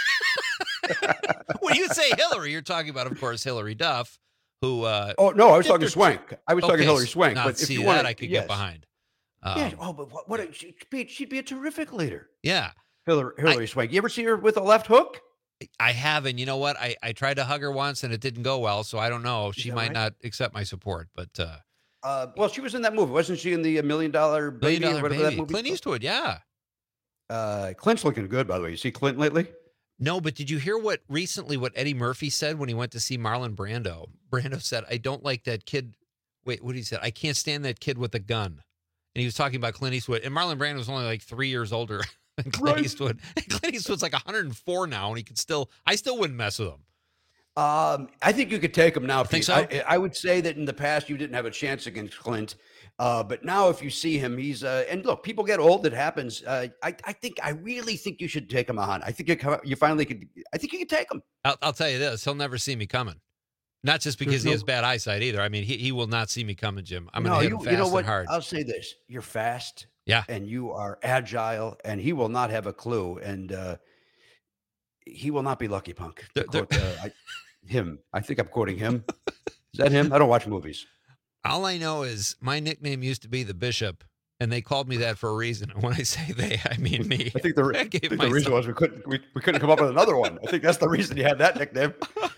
When you say Hillary, you're talking about, of course, Hillary Duff, who. Uh, oh, no, I was talking Swank. I was okay, talking Hillary Swank. Now, But if see, you that want I could yes. get behind. Um, yeah. Oh, but what, what a, she'd, be, she'd be a terrific leader. Yeah. Hillary, Hillary I, Swank. You ever see her with a left hook? I haven't. You know what? I, I tried to hug her once and it didn't go well. So I don't know. She might right? not accept my support, but. Uh, uh, well, she was in that movie. Wasn't she in the Million Dollar Baby? Million Dollar or whatever Baby. that movie Clint Eastwood, yeah. Uh, Clint's looking good, by the way. You see Clint lately? No, but did you hear what recently what Eddie Murphy said when he went to see Marlon Brando? Brando said, I don't like that kid. Wait, what did he say? I can't stand that kid with a gun. And he was talking about Clint Eastwood. And Marlon Brando was only like three years older than Clint Right. Eastwood. And Clint Eastwood's like one hundred four now, and he could still, I still wouldn't mess with him. Um, I think you could take him now. Think Pete. so? I, I would say that in the past you didn't have a chance against Clint, uh, but now if you see him, he's uh, and look, people get old. It happens. Uh, I, I think I really think you should take him on. I think you, come- you finally could. I think you could take him. I'll, I'll tell you this: he'll never see me coming. Not just because There's he no- has bad eyesight either. I mean, he, he will not see me coming, Jim. I'm going no, to hit you, him fast you know what? and hard. I'll say this: you're fast, Yeah. and you are agile, and he will not have a clue, and uh, he will not be Lucky Punk. To The- the- quote, uh, I, him. I think I'm quoting him. Is that him? I don't watch movies. All I know is my nickname used to be the Bishop, and they called me that for a reason. And when I say they, I mean me. I think the, I I gave think the reason myself- was we couldn't we, we couldn't come up with another one. I think that's the reason you had that nickname.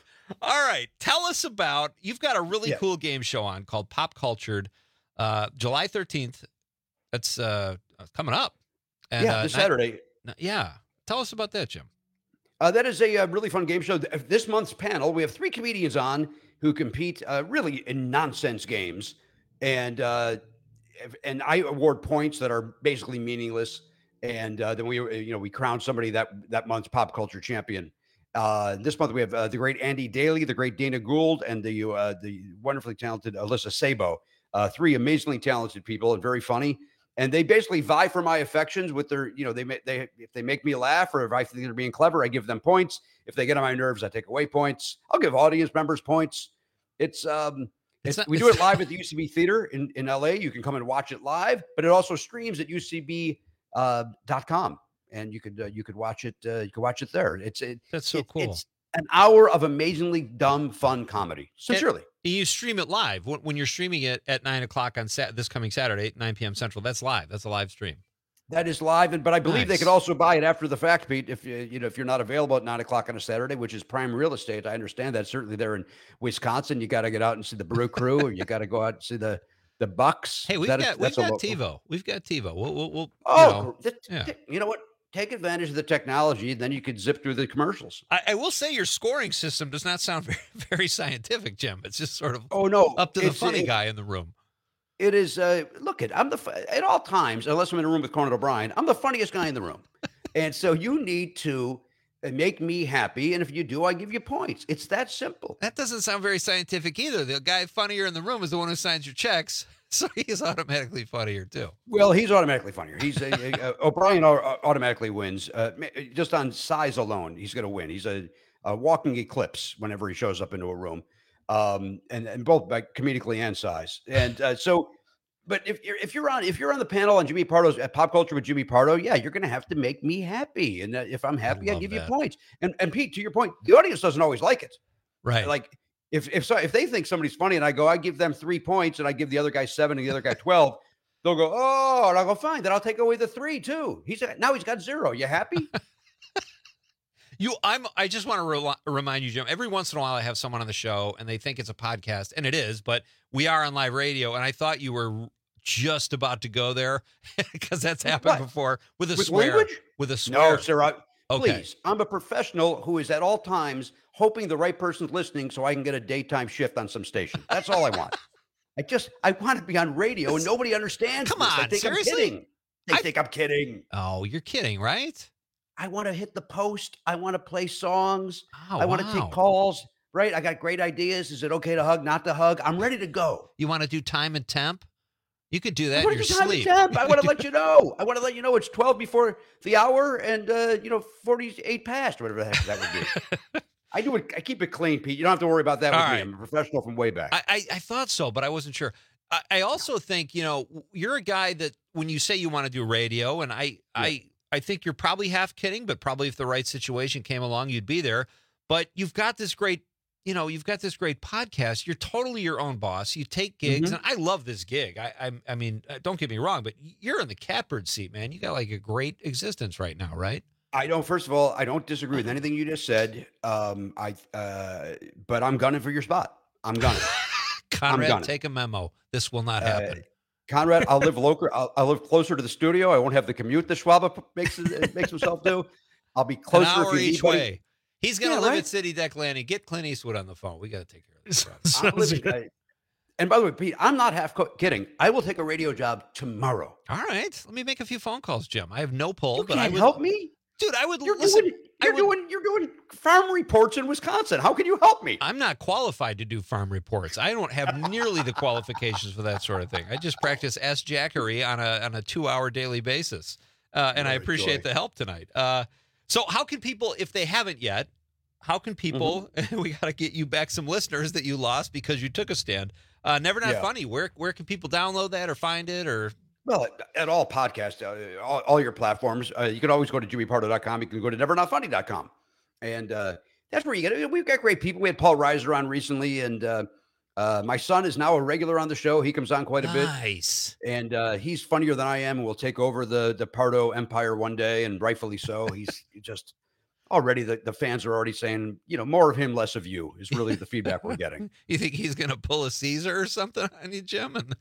All right. Tell us about, you've got a really Yeah. cool game show on called Pop Cultured, uh, July thirteenth. That's uh, coming up. And, yeah, uh, this night- Saturday. Yeah. Tell us about that, Jim. Uh, that is a, uh really fun game show. Th- This month's panel, we have three comedians on who compete uh, really in nonsense games, and uh, if- and I award points that are basically meaningless, and uh, then we uh, you know we crown somebody that that month's pop culture champion. Uh, this month we have uh, the great Andy Daly, the great Dana Gould, and the uh, the wonderfully talented Alyssa Sabo. Uh, three amazingly talented people and very funny. And they basically vie for my affections with their, you know, they ma- they if they make me laugh or if I think they're being clever, I give them points. If they get on my nerves, I take away points. I'll give audience members points. It's um, It's it's, not- we do it live at the U C B Theater in, in L A. You can come and watch it live, but it also streams at U C B dot com, and you could uh, you could watch it. Uh, you can watch it there. It's it, That's so it- cool. It's an hour of amazingly dumb, fun comedy. Sincerely. And you stream it live. When when you're streaming it at nine o'clock on Sat this coming Saturday, nine p.m. Central, that's live. That's a live stream. That is live, and but I believe they Nice. could also buy it after the fact, Pete. If you you know if you're not available at nine o'clock on a Saturday, which is prime real estate, I understand that. Certainly there in Wisconsin, you got to get out and see the Brew Crew, or you got to go out and see the the Bucks. Hey, we've That is- got we've that's a got local- TiVo. We've got TiVo. We'll we'll, we'll Oh, you know, th- yeah. th- you know what? Take advantage of the technology, then you could zip through the commercials. I, I will say your scoring system does not sound very, very scientific, Jim. It's just sort of Oh no, up to the it's- funny it- guy in the room. It is. Uh, look, at I'm the fu- at all times, unless I'm in a room with Conan O'Brien, I'm the funniest guy in the room, and so you need to uh, make me happy. And if you do, I give you points. It's that simple. That doesn't sound very scientific either. The guy funnier in the room is the one who signs your checks, so he's automatically funnier too. Well, he's automatically funnier. He's a, a, a- O'Brien au- automatically wins uh, ma- just on size alone. He's going to win. He's a, a walking eclipse whenever he shows up into a room, um, and and both by comedically and size. And uh, so, but if you're if you're on if you're on the panel on Jimmy Pardo's at Pop Culture with Jimmy Pardo, yeah, you're going to have to make me happy. And uh, if I'm happy, I, love give that. you points. And and Pete, to your point, the audience doesn't always like it. Right. Like if if so, if they think somebody's funny and I go, I give them three points and I give the other guy seven and the other guy twelve, they'll go, oh, and I'll go, fine, then I'll take away the three too. He's now he's got zero. You happy? You, I'm. I just want to re- remind you, Jim. Every once in a while, I have someone on the show, and they think it's a podcast, and it is. But we are on live radio, and I thought you were just about to go there because that's happened What? before with a With swear. language? With a swear. No, sir. I, Okay. Please, I'm a professional who is at all times hoping the right person's listening so I can get a daytime shift on some station. That's all I want. I just I want to be on radio and nobody understands. Come this. on, they think seriously? I'm kidding. They I- think I'm kidding. Oh, you're kidding, right? I want to hit the post. I want to play songs. Oh, I want to wow. take calls. Right? I got great ideas. Is it okay to hug, not to hug? I'm ready to go. You want to do time and temp? You could do that I in want your to do time and sleep. temp. I want to let you know. I want to let you know it's twelve before the hour and, uh, you know, forty-eight past, or whatever the heck that would be. I do it. I keep it clean, Pete. You don't have to worry about that All with right. me. I'm a professional from way back. I, I, I thought so, but I wasn't sure. I, I also think, you know, you're a guy that when you say you want to do radio, and I, I, I think you're probably half kidding, but probably if the right situation came along, you'd be there. But you've got this great, you know, you've got this great podcast. You're totally your own boss. You take gigs, Mhm. and I love this gig. I, I, I mean, uh, don't get me wrong, but you're in the catbird seat, man. You got like a great existence right now, right? I don't. First of all, I don't disagree with anything you just said. Um, I, uh, but I'm gunning for your spot. I'm gunning. I'm Conrad, gunning. take a memo. This will not Uh, happen. Conrad, I'll live local. I'll, I'll live closer to the studio. I won't have the commute that Schwab p- makes makes himself do. I'll be closer An hour if you each need buddy. way. He's going to Yeah, live right? at City Deck Landing. Get Clint Eastwood on the phone. We got to take care of this. I'm living, I- and by the way, Pete, I'm not half co- kidding. I will take a radio job tomorrow. All right. Let me make a few phone calls, Jim. I have no pull, You but I can't would help me, dude. I would You're listen. doing. I You're would- doing. You're doing farm reports in Wisconsin. How can you help me? I'm not qualified to do farm reports. I don't have nearly the qualifications for that sort of thing. I just practice ask Jackery on a on a two hour daily basis, uh, and I What a appreciate joy. the help tonight. Uh, so, how can people, if they haven't yet, how can people? Mm-hmm. We got to get you back some listeners that you lost because you took a stand. Uh, Never Not Yeah. Funny. Where where can people download that or find it or? Well, at, at all podcasts, uh, all, all your platforms, uh, you can always go to jimmy pardo dot com. You can go to never not funny dot com. And uh, that's where you get it. We've got great people. We had Paul Reiser on recently, and uh, uh, my son is now a regular on the show. He comes on quite a bit. Nice. And uh, he's funnier than I am, and will take over the, the Pardo empire one day, and rightfully so. He's just already, the, the fans are already saying, you know, more of him, less of you is really the feedback we're getting. You think he's going to pull a Caesar or something on you, Jim? And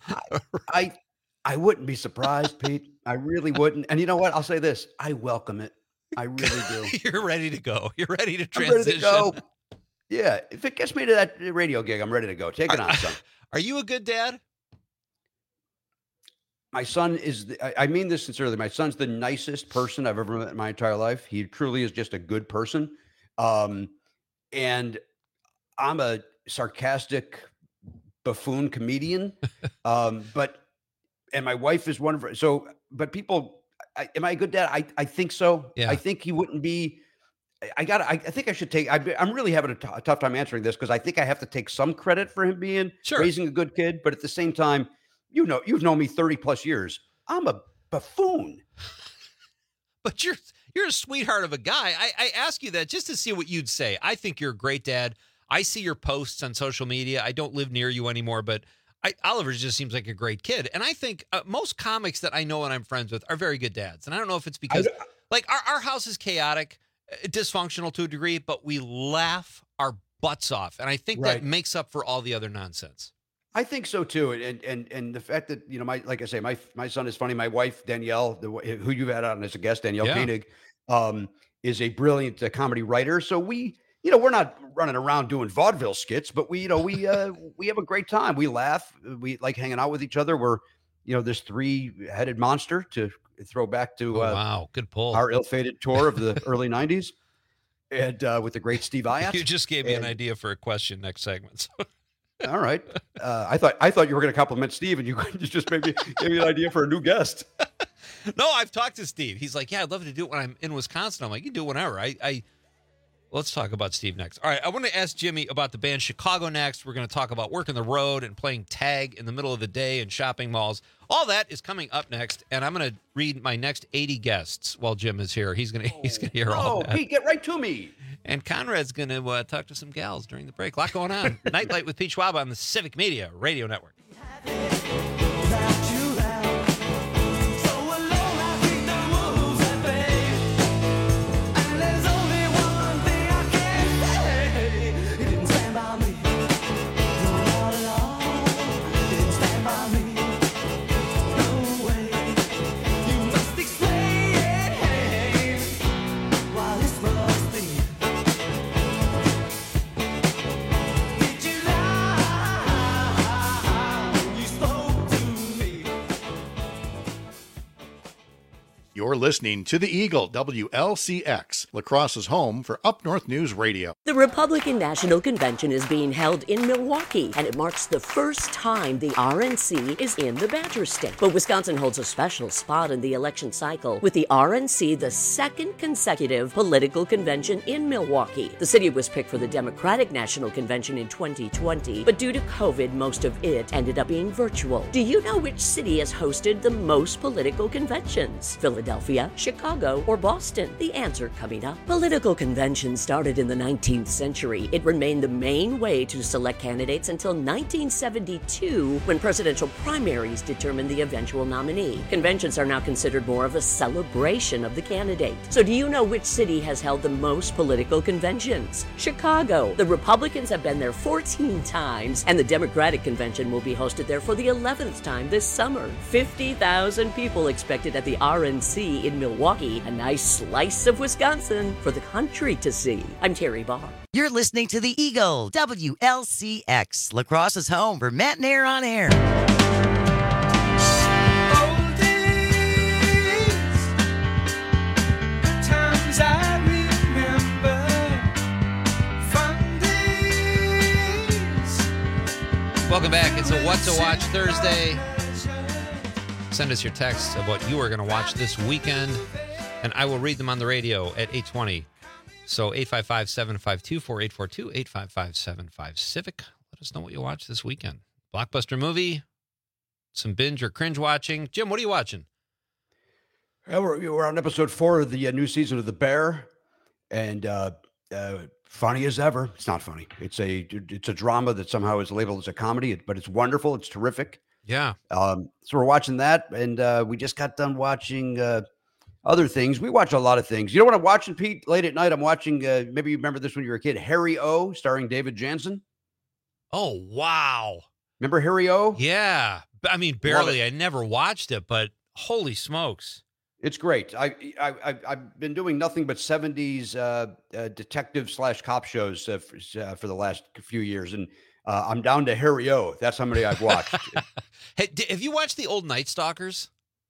I I wouldn't be surprised, Pete. I really wouldn't. And you know what? I'll say this. I welcome it. I really do. You're ready to go. You're ready to I'm transition. ready to go. Yeah. If it gets me to that radio gig, I'm ready to go. Take it on, son. Are you a good dad? My son is, the, I, I mean this sincerely. My son's the nicest person I've ever met in my entire life. He truly is just a good person. Um, and I'm a sarcastic buffoon comedian. um, but, and my wife is one of her. So, but people, I, am I a good dad? I, I think so. Yeah. I think he wouldn't be. I- I got. I, I think I should take. I, I'm really having a, t- a tough time answering this because I think I have to take some credit for him being Sure. raising a good kid. But at the same time, you know, you've known me thirty plus years. I'm a buffoon. But you're you're a sweetheart of a guy. I, I ask you that just to see what you'd say. I think you're a great dad. I see your posts on social media. I don't live near you anymore, but I, Oliver just seems like a great kid. And I think uh, most comics that I know and I'm friends with are very good dads. And I don't know if it's because, like, our, our house is chaotic, uh, dysfunctional to a degree, but we laugh our butts off. And I think that Right. makes up for all the other nonsense. I think so too, and and and the fact that you know my like I say my my son is funny. My wife Danielle, the, who you've had on as a guest, Danielle Yeah. Koenig, um, is a brilliant uh, comedy writer. So we, you know, we're not running around doing vaudeville skits, but we, you know, we uh, we have a great time. We laugh. We like hanging out with each other. We're, you know, this three-headed monster to throw back to Oh, uh, wow, good pull. our ill-fated tour of the early nineties, and uh, with the great Steve Iott. You just gave me And- an idea for a question next segment. So. All right. Uh, I thought I thought you were going to compliment Steve, and you you just maybe gave me an idea for a new guest. No, I've talked to Steve. He's like, yeah, I'd love to do it when I'm in Wisconsin. I'm like, you can do it whenever. I, I, let's talk about Steve next. All right, I want to ask Jimmy about the band Chicago next. We're going to talk about working the road and playing tag in the middle of the day in shopping malls. All that is coming up next, and I'm going to read my next eighty guests while Jim is here. He's going to he's going to hear all Oh, that. Pete, get right to me. And Conrad's going to uh, talk to some gals during the break. A lot going on. Nightlight with Pete Schwab on the Civic Media Radio Network. You spoke to You're listening to the Eagle, W L C X, La Crosse's home for Up North News Radio. The Republican National Convention is being held in Milwaukee, and it marks the first time the R N C is in the Badger State. But Wisconsin holds a special spot in the election cycle, with the R N C the second consecutive political convention in Milwaukee. The city was picked for the Democratic National Convention in twenty twenty, but due to COVID, most of it ended up being virtual. Do you know which city has hosted the most political conventions? Philadelphia, Chicago, or Boston? The answer coming up. Political conventions started in the nineteenth century. It remained the main way to select candidates until nineteen seventy-two, when presidential primaries determined the eventual nominee. Conventions are now considered more of a celebration of the candidate. So do you know which city has held the most political conventions? Chicago. The Republicans have been there fourteen times, and the Democratic convention will be hosted there for the eleventh time this summer. fifty thousand people expected at the R N C in Milwaukee, a nice slice of Wisconsin for the country to see. I'm Terry Barr. You're listening to the Eagle, W L C X, La Crosse's home for Matt and Air on Air. Welcome back. It's a What to Watch Thursday. Send us your texts of what you are going to watch this weekend, and I will read them on the radio at eight twenty. So eight five five, seven five two, four eight four two, eight five five, seven five Civic. Let us know what you watch this weekend. Blockbuster movie, some binge or cringe watching. Jim, what are you watching? Yeah, we're, we're on episode four of the uh, new season of The Bear, and uh, uh, funny as ever. It's not funny. It's a it's a drama that somehow is labeled as a comedy, but it's wonderful. It's terrific. Yeah. Um, so we're watching that, and uh, we just got done watching uh, other things. We watch a lot of things. You know what I'm watching, Pete? Late at night, I'm watching, uh, maybe you remember this when you were a kid, Harry O, starring David Jansen. Oh, wow. Remember Harry O? Yeah. I mean, barely. I never watched it, but holy smokes. It's great. I, I, I, I've been doing nothing but seventies uh, uh, detective slash cop shows uh, for, uh, for the last few years, and uh, I'm down to Harry O. That's how many I've watched. Hey, have you watched the old Night Stalkers?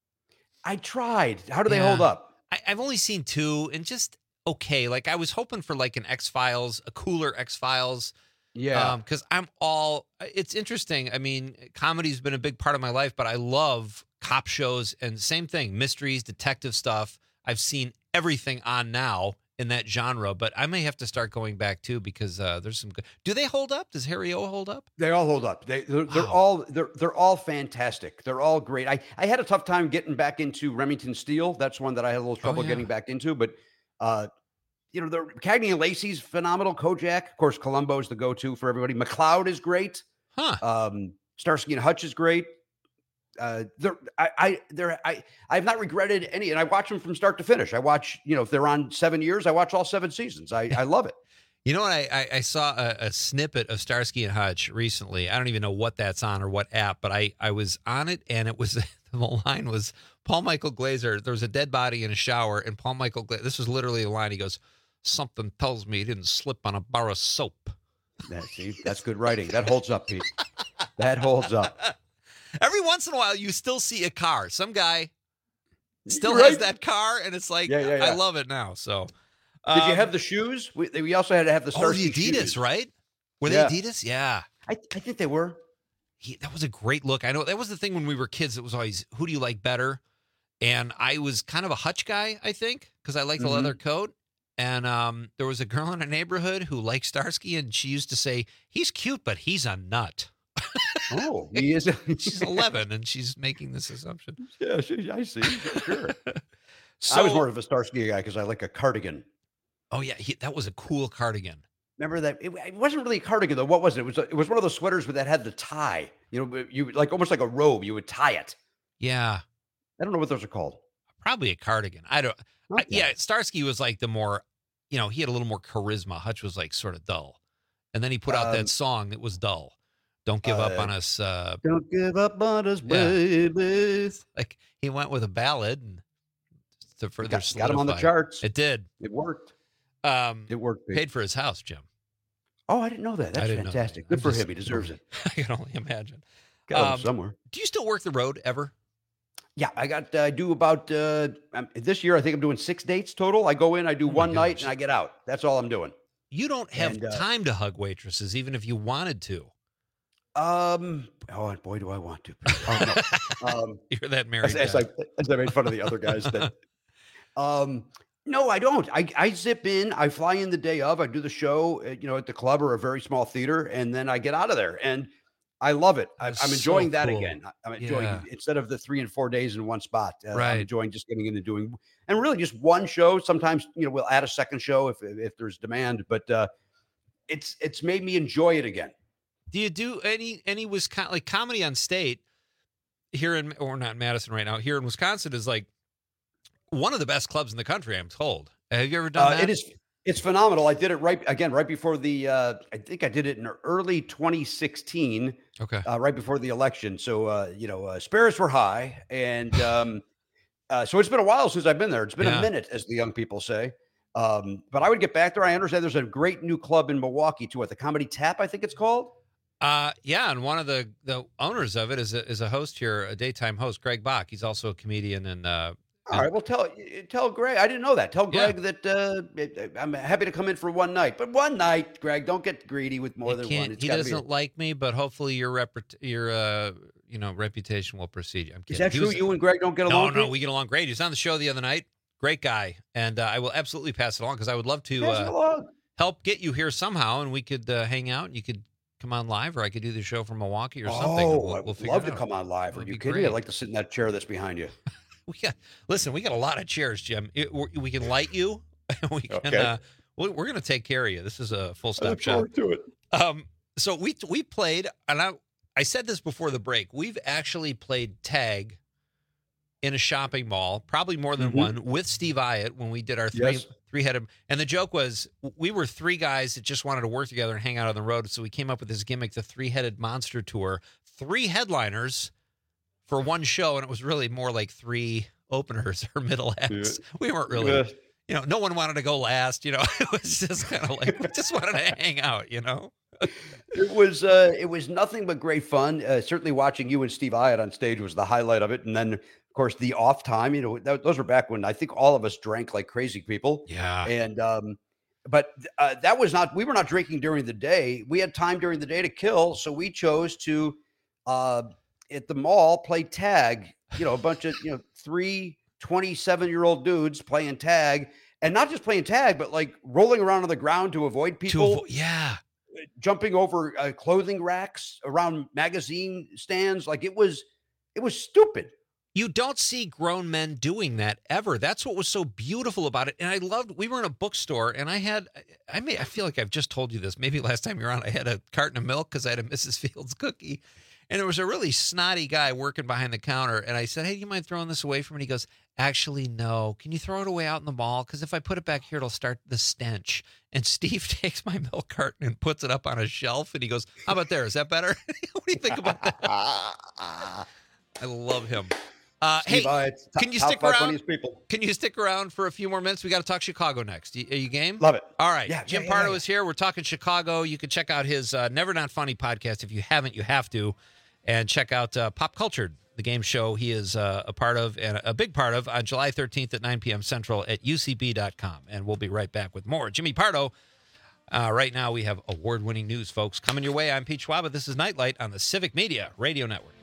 I tried. How do they Yeah. hold up? I, I've only seen two, and just okay. Like, I was hoping for like an X-Files, a cooler X-Files. Yeah. Because I'm all, it's interesting. I mean, comedy's been a big part of my life, but I love cop shows, and same thing, mysteries, detective stuff. I've seen everything on now in that genre, but I may have to start going back too, because uh, there's some good. Do they hold up? Does Harry O hold up? They all hold up. They they're, they're Wow. all they're they're all fantastic. They're all great. I I had a tough time getting back into Remington Steele. That's one that I had a little trouble yeah. getting back into, but uh you know, the Cagney and Lacey's phenomenal. Kojak, of course, Columbo is the go-to for everybody. McLeod is great. Huh. Um, Starsky and Hutch is great. Uh, they're, I, I, they're, I, I've not regretted any, and I watch them from start to finish. I watch, you know, if they're on seven years, I watch all seven seasons. I, I love it. You know what? I, I, I saw a, a snippet of Starsky and Hutch recently. I don't even know what that's on or what app, but I, I was on it, and it was, the line was Paul Michael Glaser. There was a dead body in a shower, and Paul Michael Glaser, this was literally a line. He goes, "Something tells me he didn't slip on a bar of soap." That, see, that's good writing. That holds up, Pete. That holds up. Every once in a while, you still see a car. Some guy still Right. has that car, and it's like, Yeah, yeah, yeah. I love it now. So, Did you um, have the shoes? We, we also had to have the oh, Starsky the Adidas, shoes. right? Were Yeah. they Adidas? Yeah. I, I think they were. He, that was a great look. I know that was the thing when we were kids. It was always, who do you like better? And I was kind of a Hutch guy, I think, because I liked the Mhm. leather coat. And um, there was a girl in our neighborhood who liked Starsky, and she used to say, "He's cute, but he's a nut." Oh, he is. She's eleven, and she's making this assumption. Yeah, she- I see. Sure. So, I was more of a Starsky guy because I like a cardigan. oh yeah, he, that was a cool cardigan. Remember that? It, it wasn't really a cardigan though. What was it? It was it was one of those sweaters that had the tie. You know, you like almost like a robe. You would tie it. Yeah, I don't know what those are called. probably a cardigan. I don't. I, Okay. yeah, Starsky was like the more, you know, he had a little more charisma. Hutch was like sort of dull, and then he put out Um, that song that was dull. Don't give up uh, on us. Uh, Don't give up on us, Yeah. baby. like he went with a ballad and to further Got, got him on the solidify it. charts. It did. It worked. Um, It worked. Pete. paid for his house, Jim. Oh, I didn't know that. I That's didn't know that. fantastic. I'm Good for just- him. He deserves it. I can only imagine. Got him Um, somewhere. Do you still work the road ever? Yeah, I got. Uh, I do about uh, um, this year. I think I'm doing six dates total. I go in, I do Oh one night, and I get out. That's all I'm doing. You don't have And, uh, time to hug waitresses, even if you wanted to. Um. Oh boy, do I want to. Oh, no. um, You're that married as, as guy. I as I made fun of the other guys. That, um. No, I don't. I I zip in. I fly in the day of. I do the show, uh, you know, at the club or a very small theater, and then I get out of there. And I love it. I, I'm That's enjoying so that cool. again. I- I'm enjoying Yeah. instead of the three and four days in one spot. Uh, Right. I'm enjoying just getting in and doing, and really just one show. Sometimes you know we'll add a second show if if there's demand, but uh, it's it's made me enjoy it again. Do you do any any Wisconsin like comedy on state here in or not in Madison right now? Here in Wisconsin is like one of the best clubs in the country. I'm told. Have you ever done Uh, that? it is it's phenomenal. I did it right again right before the. Uh, I think I did it in early twenty sixteen. Okay. Uh, right before the election. So uh, you know, uh, spirits were high, and um, uh, so it's been a while since I've been there. It's been Yeah. a minute, as the young people say. Um, but I would get back there. I understand there's a great new club in Milwaukee too, at the Comedy Tap, I think it's called. Uh, yeah, and one of the the owners of it is a, is a host here, a daytime host, Greg Bach. He's also a comedian and. Uh, All right. Well, tell tell Greg. I didn't know that. Tell Yeah. Greg that uh, it- I'm happy to come in for one night, but one night, Greg. Don't get greedy with more He than can't- one. It's he gotta be doesn't a- like me, but hopefully your rep, your uh, you know reputation will precede you. I'm Is kidding. that He true? was- You and Greg don't get No, along? no, Pete? we get along great. He was on the show the other night. Great guy, and uh, I will absolutely pass it along because I would love to Pass it uh, along. help get you here somehow, and we could uh, hang out. And you could come on live, or I could do the show from Milwaukee or something. and Oh, we'll, I we'll would figure love it to out. come on live. Are That'd you be kidding me? great. I'd like to sit in that chair that's behind you. We got listen. We got a lot of chairs, Jim. It, we we can light you. we can. Okay. Uh, we- we're going to take care of you. This is a full I stop look shop. forward to it. Um, so we we played, and I I said this before the break. We've actually played tag in a shopping mall, probably more than Mhm. one, with Steve Iott when we did our three Yes. three headed. And the joke was we were three guys that just wanted to work together and hang out on the road. So we came up with this gimmick, the three headed monster tour, three headliners for one show, and it was really more like three openers or middle acts. We weren't really. Yeah. You know, no one wanted to go last. You know, it was just kind of like we just wanted to hang out. You know, It was uh, it was nothing but great fun. Uh, certainly, watching you and Steve Iott on stage was the highlight of it. And then, of course, the off time. You know, that, those were back when I think all of us drank like crazy people. Yeah. And um, but uh, that was not. We were not drinking during the day. We had time during the day to kill, so we chose to uh, at the mall play tag. You know, a bunch of you know three twenty-seven-year-old dudes playing tag, and not just playing tag, but like rolling around on the ground to avoid people. avo- yeah. Jumping over uh, clothing racks around magazine stands. Like it was, it was stupid. You don't see grown men doing that ever. That's what was so beautiful about it. And I loved, we were in a bookstore and I had, I may, I feel like I've just told you this. Maybe last time you were on, I had a carton of milk because I had a Missus Fields cookie. And there was a really snotty guy working behind the counter. And I said, hey, do you mind throwing this away from me? He goes, actually, no. Can you throw it away out in the mall? Because if I put it back here, it'll start the stench. And Steve takes my milk carton and puts it up on a shelf. And he goes, how about there? Is that better? What do you think about that? I love him. Uh, Steve hey, Iott, can you top stick five around? funniest people. Can you stick around for a few more minutes? We got to talk Chicago next. Y- Are you game? Love it. All right. Yeah, Jim yeah, yeah, Pardo yeah. is here. We're talking Chicago. You can check out his uh, Never Not Funny podcast. If you haven't, you have to. And check out uh, Pop Cultured, the game show he is uh, a part of and a big part of on July thirteenth at nine p.m. Central at U C B dot com. And we'll be right back with more. Jimmy Pardo. Uh, right now, we have award-winning news, folks, coming your way. I'm Pete Schwab. This is Nightlight on the Civic Media Radio Network.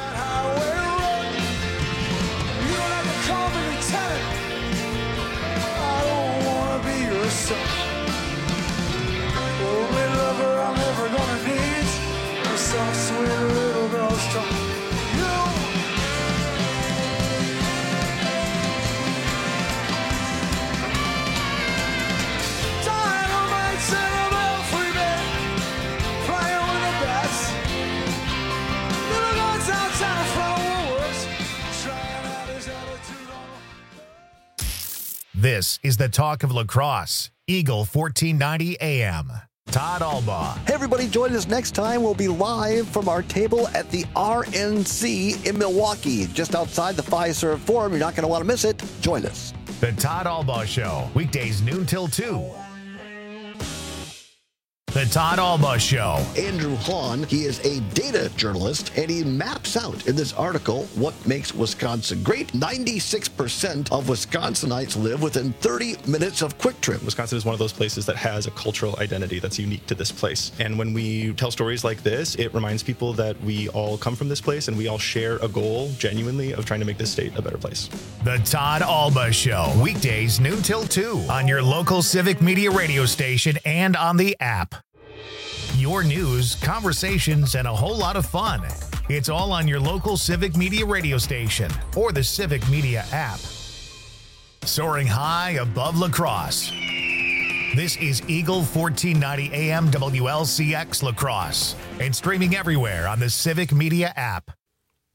This is the talk of lacrosse. Eagle fourteen ninety A M. Todd Albaugh. Hey, everybody, join us next time. We'll be live from our table at the R N C in Milwaukee, just outside the Fiserv Forum. You're not going to want to miss it. Join us. The Todd Albaugh Show, weekdays noon till two The Todd Alba Show. Andrew Hahn, he is a data journalist, and he maps out in this article what makes Wisconsin great. ninety-six percent of Wisconsinites live within thirty minutes of Quick Trip. Wisconsin is one of those places that has a cultural identity that's unique to this place. And when we tell stories like this, it reminds people that we all come from this place and we all share a goal, genuinely, of trying to make this state a better place. The Todd Alba Show. Weekdays noon till two on your local Civic Media radio station and on the app. Your news, conversations, and a whole lot of fun. It's all on your local Civic Media radio station or the Civic Media app. Soaring high above La Crosse. This is Eagle fourteen ninety A M W L C X La Crosse and streaming everywhere on the Civic Media app.